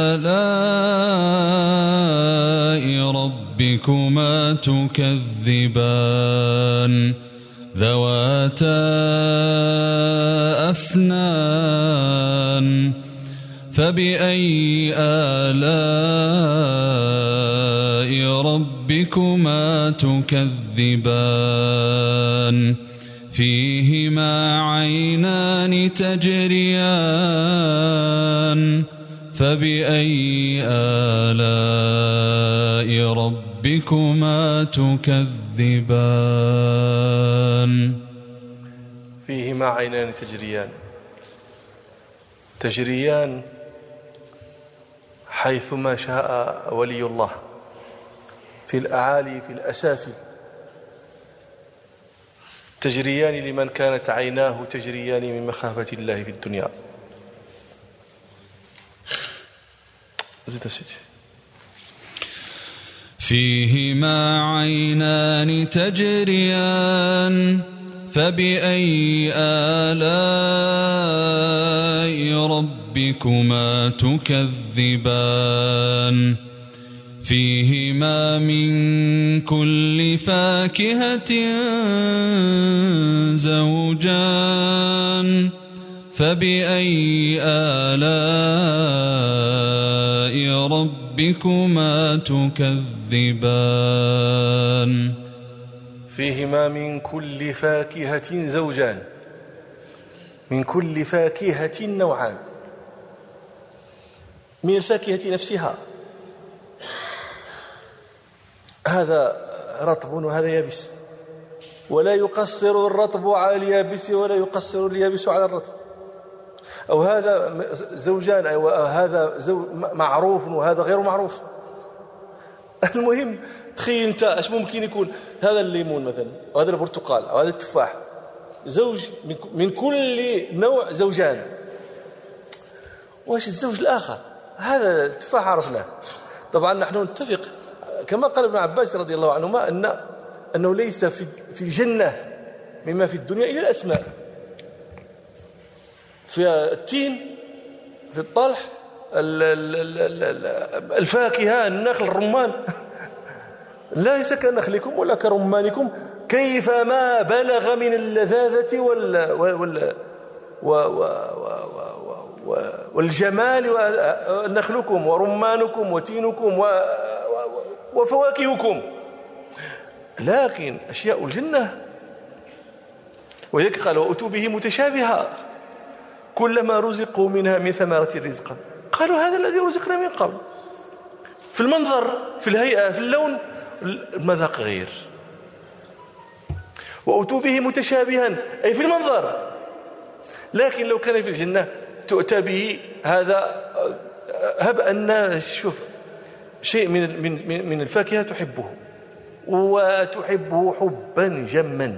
آلاء ربكما تكذبان ذواتا أفنان فبأي آلاء ربكما تكذبان فيهما عينان تجريان فبأي آلاء ربكما تكذبان فيهما عينان تجريان تجريان حيثما شاء ولي الله في الأعالي في الأسافل تجريان لمن كانت عيناه تجريان من مخافة الله في الدنيا. فيهما عينان تجريان فبأي آلاء ربكما تكذبان فيهما من كل فاكهة زوجان فبأي آلاء ربكما تكذبان فيهما من كل فاكهة زوجان من كل فاكهة نوعان من الفاكهة نفسها هذا رطب وهذا يابس ولا يقصر الرطب على اليابس ولا يقصر اليابس على الرطب أو هذا زوجان أو هذا زوج معروف وهذا غير معروف. المهم تخيل أنت أش ممكن يكون هذا الليمون مثلا وهذا البرتقال أو هذا التفاح زوج من كل نوع زوجان. واش الزوج الآخر هذا التفاح عرفناه طبعا نحن نتفق كما قال ابن عباس رضي الله عنهما أن أنه ليس في في الجنة مما في الدنيا إلا الأسماء. في التين في الطلح الفاكهة النخل الرمان ليس كنخلكم ولا كرمانكم كيفما بلغ من اللذاذة وال وال والجمال نخلكم ورمانكم وتينكم وفواكهكم. لكن أشياء الجنة ويقال وأتوا به متشابها كلما رزقوا منها من ثمرة رزقا قالوا هذا الذي رزقنا من قبل. في المنظر في الهيئة في اللون المذاق غير. وأتوا به متشابها أي في المنظر لكن لو كان في الجنة تؤتى به هذا هب أن شوف شيء من من من الفاكهة تحبه وتحبه حبا جما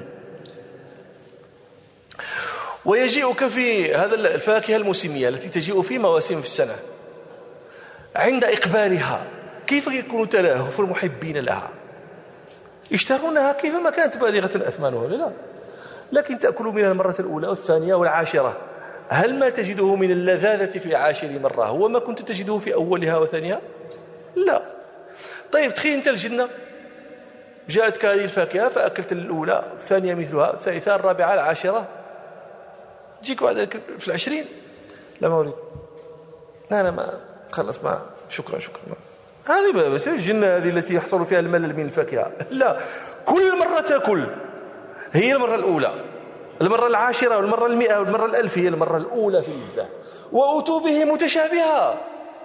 ويجيئك في هذا الفاكهة الموسمية التي تجيء في مواسم في السنة عند إقبالها كيف يكون تلاهف المحبين لها يشترونها كيفما كانت بالغة أثمانها ولا لا لكن تأكل منها المرة الأولى والثانية والعاشرة هل ما تجده من اللذاذة في عاشر مرة هو ما كنت تجده في أولها وثانيها؟ لا. طيب تخيل أنت الجنة جاءتك هذه الفاكهة فأكلت الأولى الثانية مثلها الثالثة الرابعة العاشرة تجيك بعد ذلك في العشرين لا ما أريد لا أنا ما خلص ما شكرا شكرا هذه بس الجنة هذه التي يحصل فيها الملل من الفاكهة لا كل مرة تأكل هي المرة الأولى المرة العاشرة والمرة المئة والمرة الألف هي المرة الأولى في اللذة. وأتوا به متشابها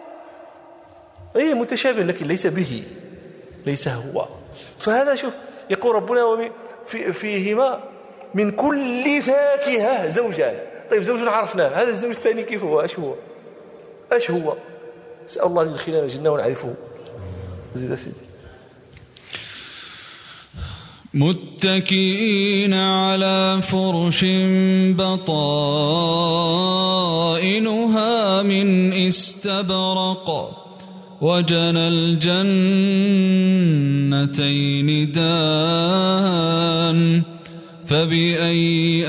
أي متشابه لكن ليس به ليس هو. فهذا شوف يقول ربنا في فيهما من كل فاكهة زوجان. طيب زوج عرفناه هذا الزوج الثاني كيف هو ايش هو ايش هو اسال الله ان يدخلنا الجنه ونعرفه. زيد سيدي. متكئين على فرش بطائنها من استبرق وجنى الجنتين دان فبأي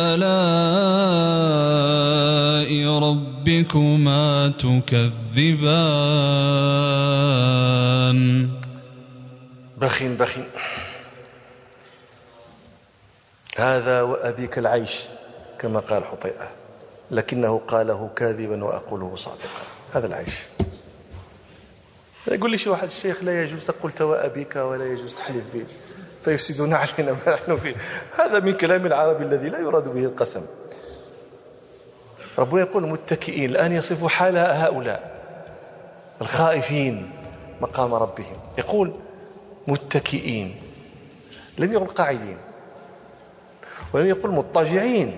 آلاء ربكما تكذبان. بخين بخين هذا وأبيك العيش كما قال حطيئة لكنه قاله كاذبا وأقوله صادقا. هذا العيش. يقول لي شي واحد الشيخ لا يجوز تقول تواء بك ولا يجوز تحلف به فيفسدون علينا ما نحن فيه. هذا من كلام العربي الذي لا يراد به القسم. ربنا يقول متكئين. الآن يصف حال هؤلاء الخائفين مقام ربهم، يقول متكئين، لم يقل قاعدين ولم يقل مضطجعين،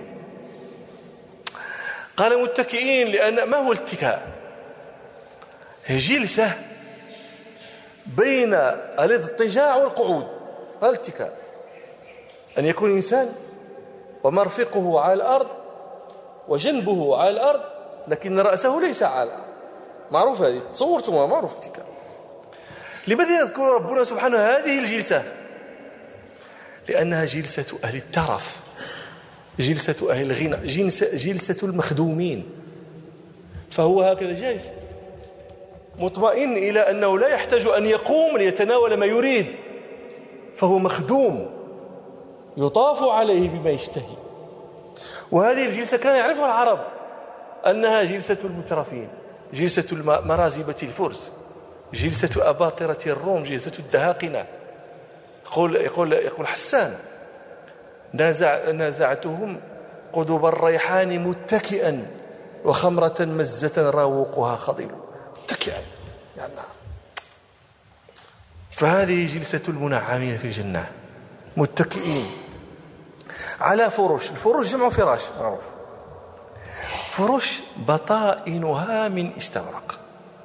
قال متكئين. لأن ما هو الاتكاء؟ هي جلسة بين الاضطجاع والقعود، هذا الاتكاء. أن يكون إنسان ومرفقه على الأرض وجنبه على الأرض لكن رأسه ليس على الأرض، معروف هذه، تصورتم معروف اتكاء. لماذا يذكر ربنا سبحانه هذه الجلسة؟ لأنها جلسة أهل الترف، جلسة أهل الغنى، جلسة, جلسة المخدومين. فهو هكذا جالس مطمئن إلى أنه لا يحتاج أن يقوم ليتناول ما يريد، فهو مخدوم يطاف عليه بما يشتهي. وهذه الجلسة كان يعرفها العرب أنها جلسة المترفين، جلسة مرازبة الفرس، جلسة أباطرة الروم، جلسة الدهاقنة. يقول يقول يقول حسان نازع نازعتهم قضب الريحان متكئا وخمرة مزة راوقها خضيل. متكئا يعني. فهذه جلسة المنعمين في الجنة، متكئين على فرش. الفرش جمع فراش معروف. فرش بطائنها من استبرق.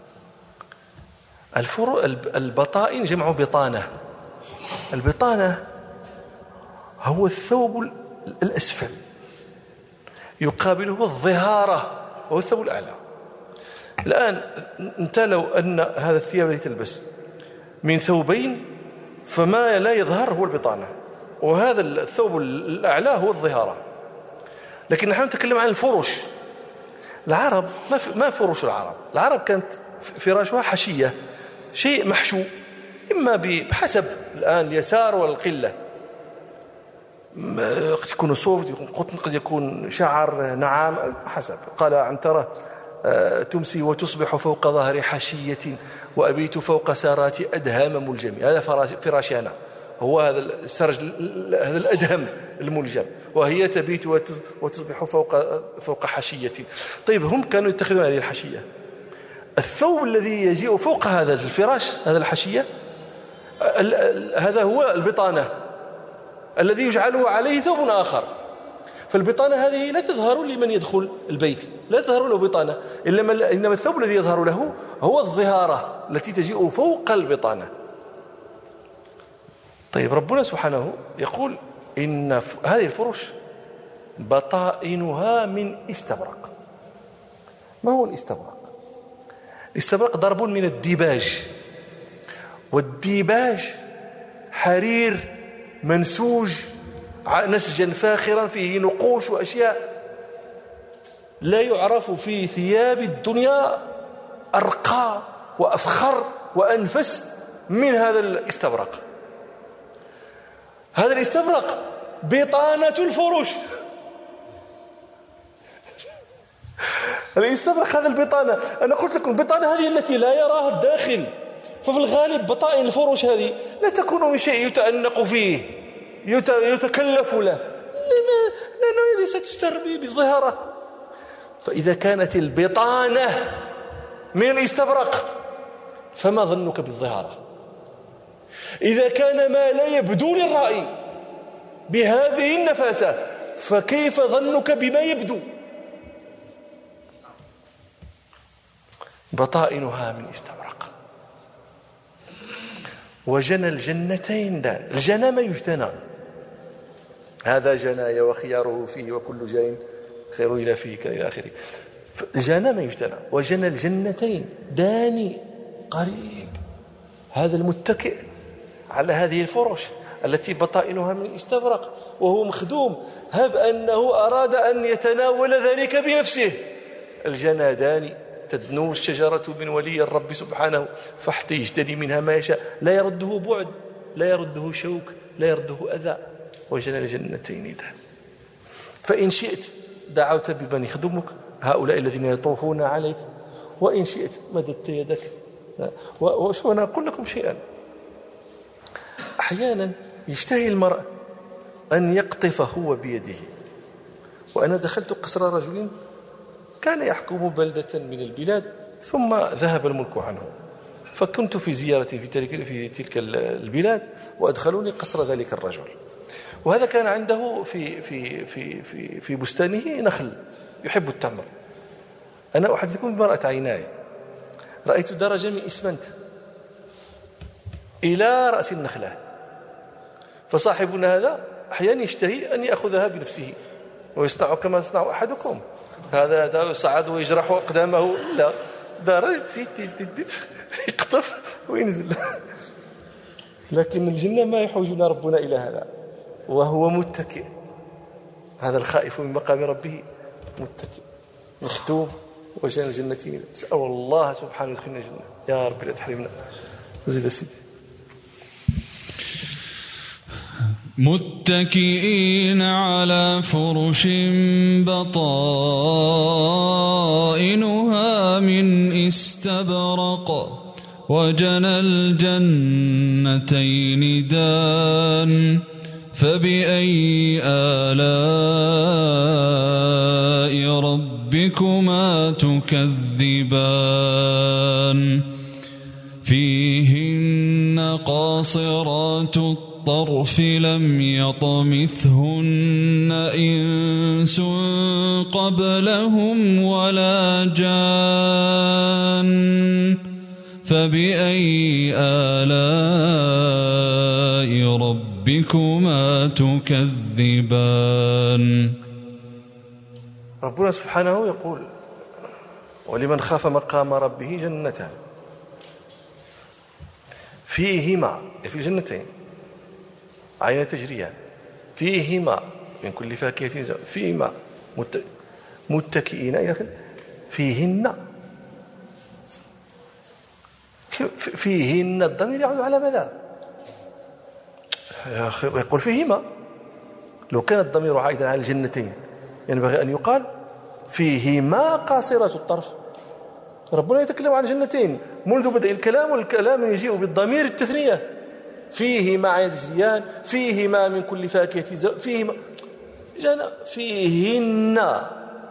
البطائن جمع بطانة. البطانة هو الثوب الأسفل، يقابله الظهارة وهو الثوب الأعلى. الآن أنت لو أن هذا الثياب التي تلبس من ثوبين فما لا يظهر هو البطانة، وهذا الثوب الأعلى هو الظهارة. لكن نحن نتكلم عن الفرش. العرب ما ما فرش العرب. العرب كانت فراشها حشية، شيء محشو، إما بحسب الآن اليسار والقلة، قد يكون صوف، قد يكون شعر، نعام، حسب. قال عنترة تمسي وتصبح فوق ظهر حشية وأبيت فوق سارات أدهم ملجم. هذا فراشي أنا، هو هذا السرج، هذا الأدهم الملجم، وهي تبيت وتصبح فوق فوق حشية. طيب هم كانوا يتخذون هذه الحشية، الثوب الذي يجيء فوق هذا الفراش، هذا الحشية، هذا هو البطانة الذي يجعله عليه ثوب آخر. فالبطانة هذه لا تظهر لمن يدخل البيت، لا تظهر له بطانة، إنما إنما الثوب الذي يظهر له هو الظهارة التي تجيء فوق البطانة. طيب ربنا سبحانه يقول إن هذه الفرش بطائنها من استبرق. ما هو الاستبرق؟ الاستبرق ضرب من الديباج، والديباج حرير منسوج نسجا فاخرا فيه نقوش وأشياء لا يعرف في ثياب الدنيا أرقى وأفخر وأنفس من هذا الاستبرق. هذا الاستبرق بطانة الفرش. الاستبرق هذا البطانة، أنا قلت لكم البطانة هذه التي لا يراها الداخل، ففي الغالب بطائن الفرش هذه لا تكون من شيء يتأنق فيه يتكلف له، لأنه هذه ستستر بالظهارة. فإذا كانت البطانة من الاستبرق فما ظنك بالظهارة؟ إذا كان ما لا يبدو للرأي بهذه النفاسة فكيف ظنك بما يبدو؟ بطائنها من استبرق وجنى الجنتين دان. الجنى ما يجتنى، هذا جنايا وخياره فيه وكل جاء خير إلى فيه إلى آخره. جنى ما يجتنى. وجنى الجنتين داني قريب. هذا المتكئ على هذه الفرش التي بطائنها من استبرق وهو مخدوم، هب أنه أراد أن يتناول ذلك بنفسه. الجنى داني، تدنو الشجرة من ولي الرب سبحانه فحتى يجتني منها ما يشاء، لا يرده بعد، لا يرده شوك، لا يرده أذى. وجنى الجنتين دان. فإن شئت دعوت بمن يخدمك، هؤلاء الذين يطوفون عليك، وإن شئت مددت يدك. وشو أنا أقول لكم شيئا، أحيانا يشتهي المرء أن يقطف هو بيده. وأنا دخلت قصر رجل كان يحكم بلدة من البلاد ثم ذهب الملك عنه، فكنت في زيارة في تلك في تلك البلاد وأدخلوني قصر ذلك الرجل. وهذا كان عنده في في في في في بستانه نخل يحب التمر. أنا أحدثكم بما رأت عيناي، رأيت درجة من إسمنت إلى رأس النخلة. فصاحبنا هذا أحيانا يشتهي أن يأخذها بنفسه ويصنع كما يصنع أحدكم، هذا هذا يصعد ويجرح أقدامه، لا درجة يقطف وينزل. لكن الجنة ما يحوجنا ربنا إلى هذا، وهو متكئ. هذا الخائف من مقام ربه متكئ مختوم وجه الجنة. أسأل الله سبحانه يدخلنا الجنة يا رب لا تحرمنا. زيد سيدي. متكئين على فرش بطائنها من استبرق وجنى الجنتين دان فبأي آلاء ربكما تكذبان فيهن قاصرات الطرف لم يطمثهن إنس قبلهم ولا جان فبأي آلاء ربكما تكذبان. ربنا سبحانه يقول ولمن خاف مقام ربه جنتان فيهما في الجنتين عين تجريان فيهما من كل فاكهة زوج فيهما متكئين إلى فيهن فيهن الضمير يعود على ماذا؟ يا أخي يقول فيهما. لو كان الضمير عائدا على الجنتين ينبغي أن يقال فيهما قاصرات الطرف. ربنا يتكلم عن جنتين منذ بدء الكلام، والكلام يجيء بالضمير التثنية. فيهما عين تجريان فيهما من كل فاكهة زوج فيهما فيهن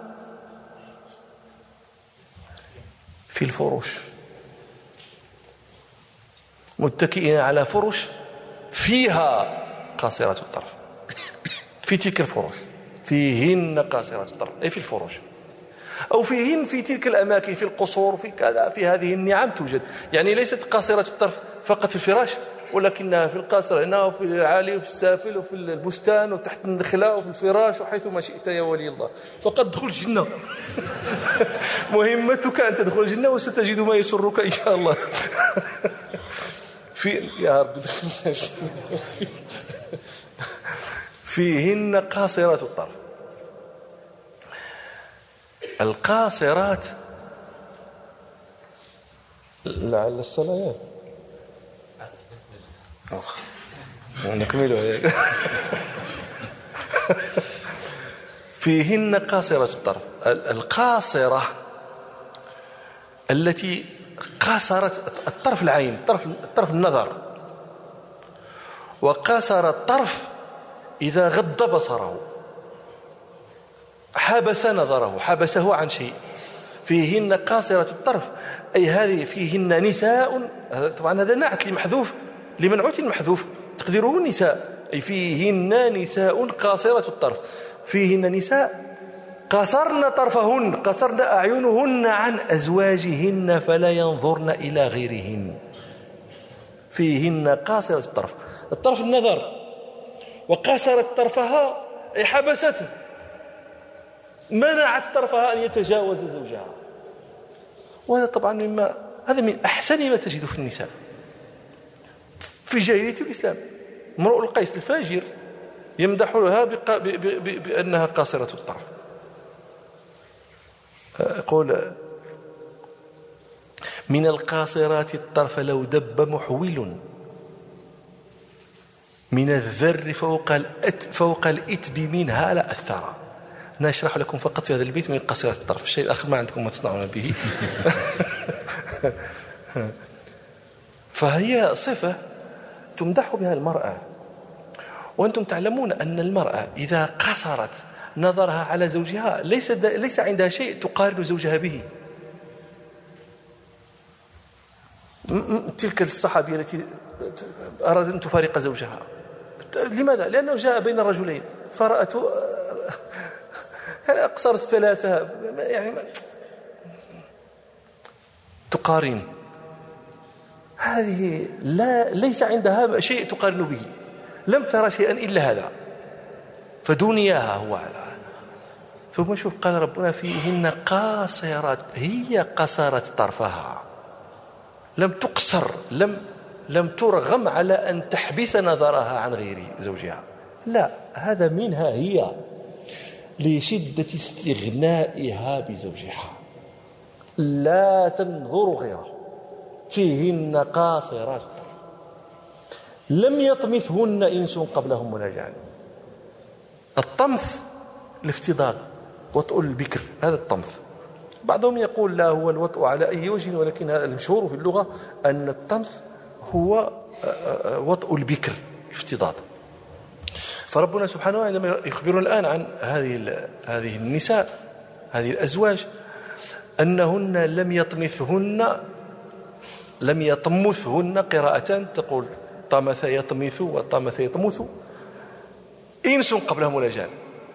في الفرش متكئين على فرش فيها قاصرات الطرف. في تلك الفرش فيهن قاصرات الطرف أي في الفرش، أو فيهن في تلك الأماكن في القصور في كذا في هذه النعم توجد. يعني ليست قاصرة الطرف فقط في الفراش، ولكنها في القصر هنا وفي العالي وفي السافل وفي البستان وتحت النخلة وفي الفراش وحيث ما شئت يا ولي الله. فقد دخل الجنة. مهمتك أن تدخل الجنة وستجد ما يسرك إن شاء الله. في يا رب دخلنا فيهن قاصرات الطرف. القاصرات لعل الصلاة نكمل. فيهن قاصرات الطرف. القاصرة التي قاصرت الطرف العين طرف الطرف النظر، وقاصر الطرف إذا غض بصره حبس نظره حبسه عن شيء. فيهن قاصرة الطرف أي هذه فيهن نساء. طبعا هذا نعت لمحذوف لمنعوت محذوف تقديره نساء، أي فيهن نساء قاصرة الطرف. فيهن نساء قصرن طرفهن قصرن أعينهن عن أزواجهن فلا ينظرن إلى غيرهن. فيهن قاصرة الطرف الطرف النظر، وقصرت طرفها أي حبسته منعت طرفها أن يتجاوز زوجها. وهذا طبعا مما هذا من أحسن ما تجد في النساء في جاهلية الإسلام. امرؤ القيس الفاجر يمدح لها بأنها قاصرة الطرف. يقول من القاصرات الطرف لو دب محول من الذر فوق الأت فوق الإتب منها لأثر. أنا أشرح لكم فقط في هذا البيت من قصيرة الطرف، الشيء الآخر ما عندكم ما تصنعون به. فهي صفة تمدح بها المرأة، وأنتم تعلمون أن المرأة إذا قصرت نظرها على زوجها ليس ليس عندها شيء تقارن زوجها به. تلك الصحابية التي أرادت أن تفارق زوجها، لماذا؟ لأنه جاء بين الرجلين فرأته يعني أقصر الثلاثة، يعني تقارن. هذه لا ليس عندها شيء تقارن به، لم ترى شيئا إلا هذا، فدنياها هو على. ثم شوف قال ربنا فيهن قاصرات، هي قصرت طرفها، لم تقصر، لم لم ترغم على أن تحبس نظرها عن غير زوجها، لا، هذا منها هي لشدة استغنائها بزوجها، لا تنظر غيره. فيهن قاصرات لم يطمثهن إنس قبلهم ولا جان. الطمث الافتضاض، وطء البكر، هذا الطمث. بعضهم يقول لا، هو الوطء على أي وجه، ولكن هذا المشهور في اللغة أن الطمث هو وطء البكر، الافتضاض. فربنا سبحانه عندما يخبرنا الآن عن هذه هذه النساء، هذه الأزواج، أنهن لم يطمثهن، لم يطمثهن، قراءة تقول طمث يطمث وطمث يطمث، إنس قبلهم ولا جان،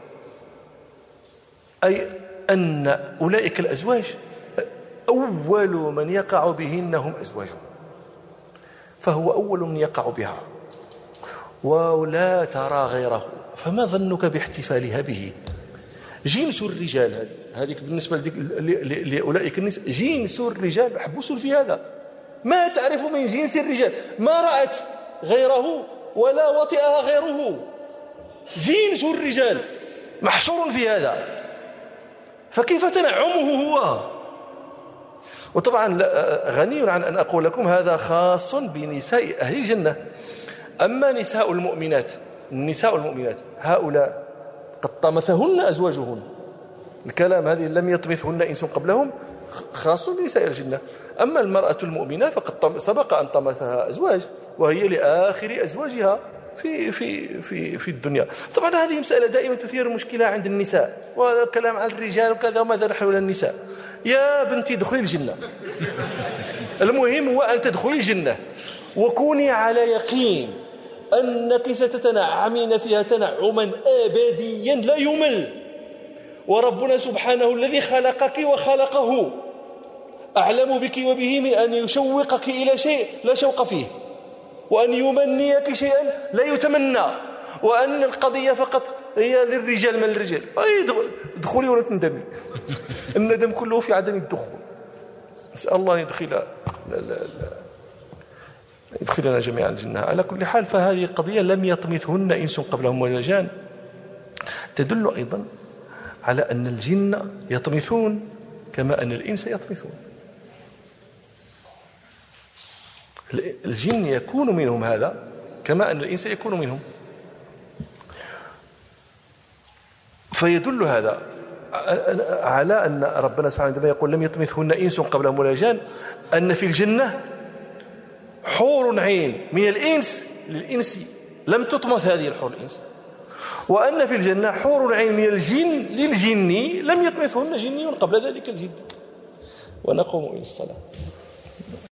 أي أن أولئك الأزواج أول من يقع بهن هم أزواجهم، فهو أول من يقع بها ولا ترى غيره. فما ظنك باحتفالها به؟ جنس الرجال هذيك بالنسبة لأولئك النساء، جنس الرجال محبوس في هذا، ما تعرف من جنس الرجال، ما رأت غيره ولا وطئها غيره، جنس الرجال محصور في هذا، فكيف تنعمه هو؟ وطبعا غني عن أن أقول لكم هذا خاص بنساء أهل الجنة. أما نساء المؤمنات، النساء المؤمنات هؤلاء قد طمثهن أزواجهن، الكلام هذه لم يطمثهن إنس قبلهم خاص بنساء الجنة. أما المرأة المؤمنة فقد سبق أن طمثها أزواج، وهي لآخر أزواجها في في في في الدنيا. طبعا هذه مسألة دائما تثير مشكلة عند النساء، والكلام عن الرجال وكذا، وماذا نحن للنساء؟ يا بنتي ادخلي الجنة، المهم هو أن تدخلي الجنة، وكوني على يقين أنك ستتنعمين فيها تنعما أبديا لا يمل. وربنا سبحانه الذي خلقك وخلقه أعلم بك وبه من أن يشوقك إلى شيء لا شوق فيه، وأن يمنيك شيئا لا يتمنى، وأن القضية فقط هي للرجال من الرجال. ادخلي ولا تندمي، الندم كله في عدم الدخول. نسأل الله أن يدخل لا لا لا يدخلنا جميعا الجنة. على كل حال، فهذه القضية لم يطمثهن إنس قبلهم ولا جان تدل أيضا على أن الجن يطمثون كما أن الإنس يطمثون. الجن يكون منهم هذا كما أن الإنس يكون منهم. فيدل هذا على أن ربنا سبحانه وتعالى يقول لم يطمثهن إنس قبلهم ولا جان، أن في الجنة حور عين من الإنس للإنس لم تطمث هذه الحور الإنس، وأن في الجنة حور عين من الجن للجن لم يطمثهن جني قبل ذلك الجن. ونقوم إلى الصلاة.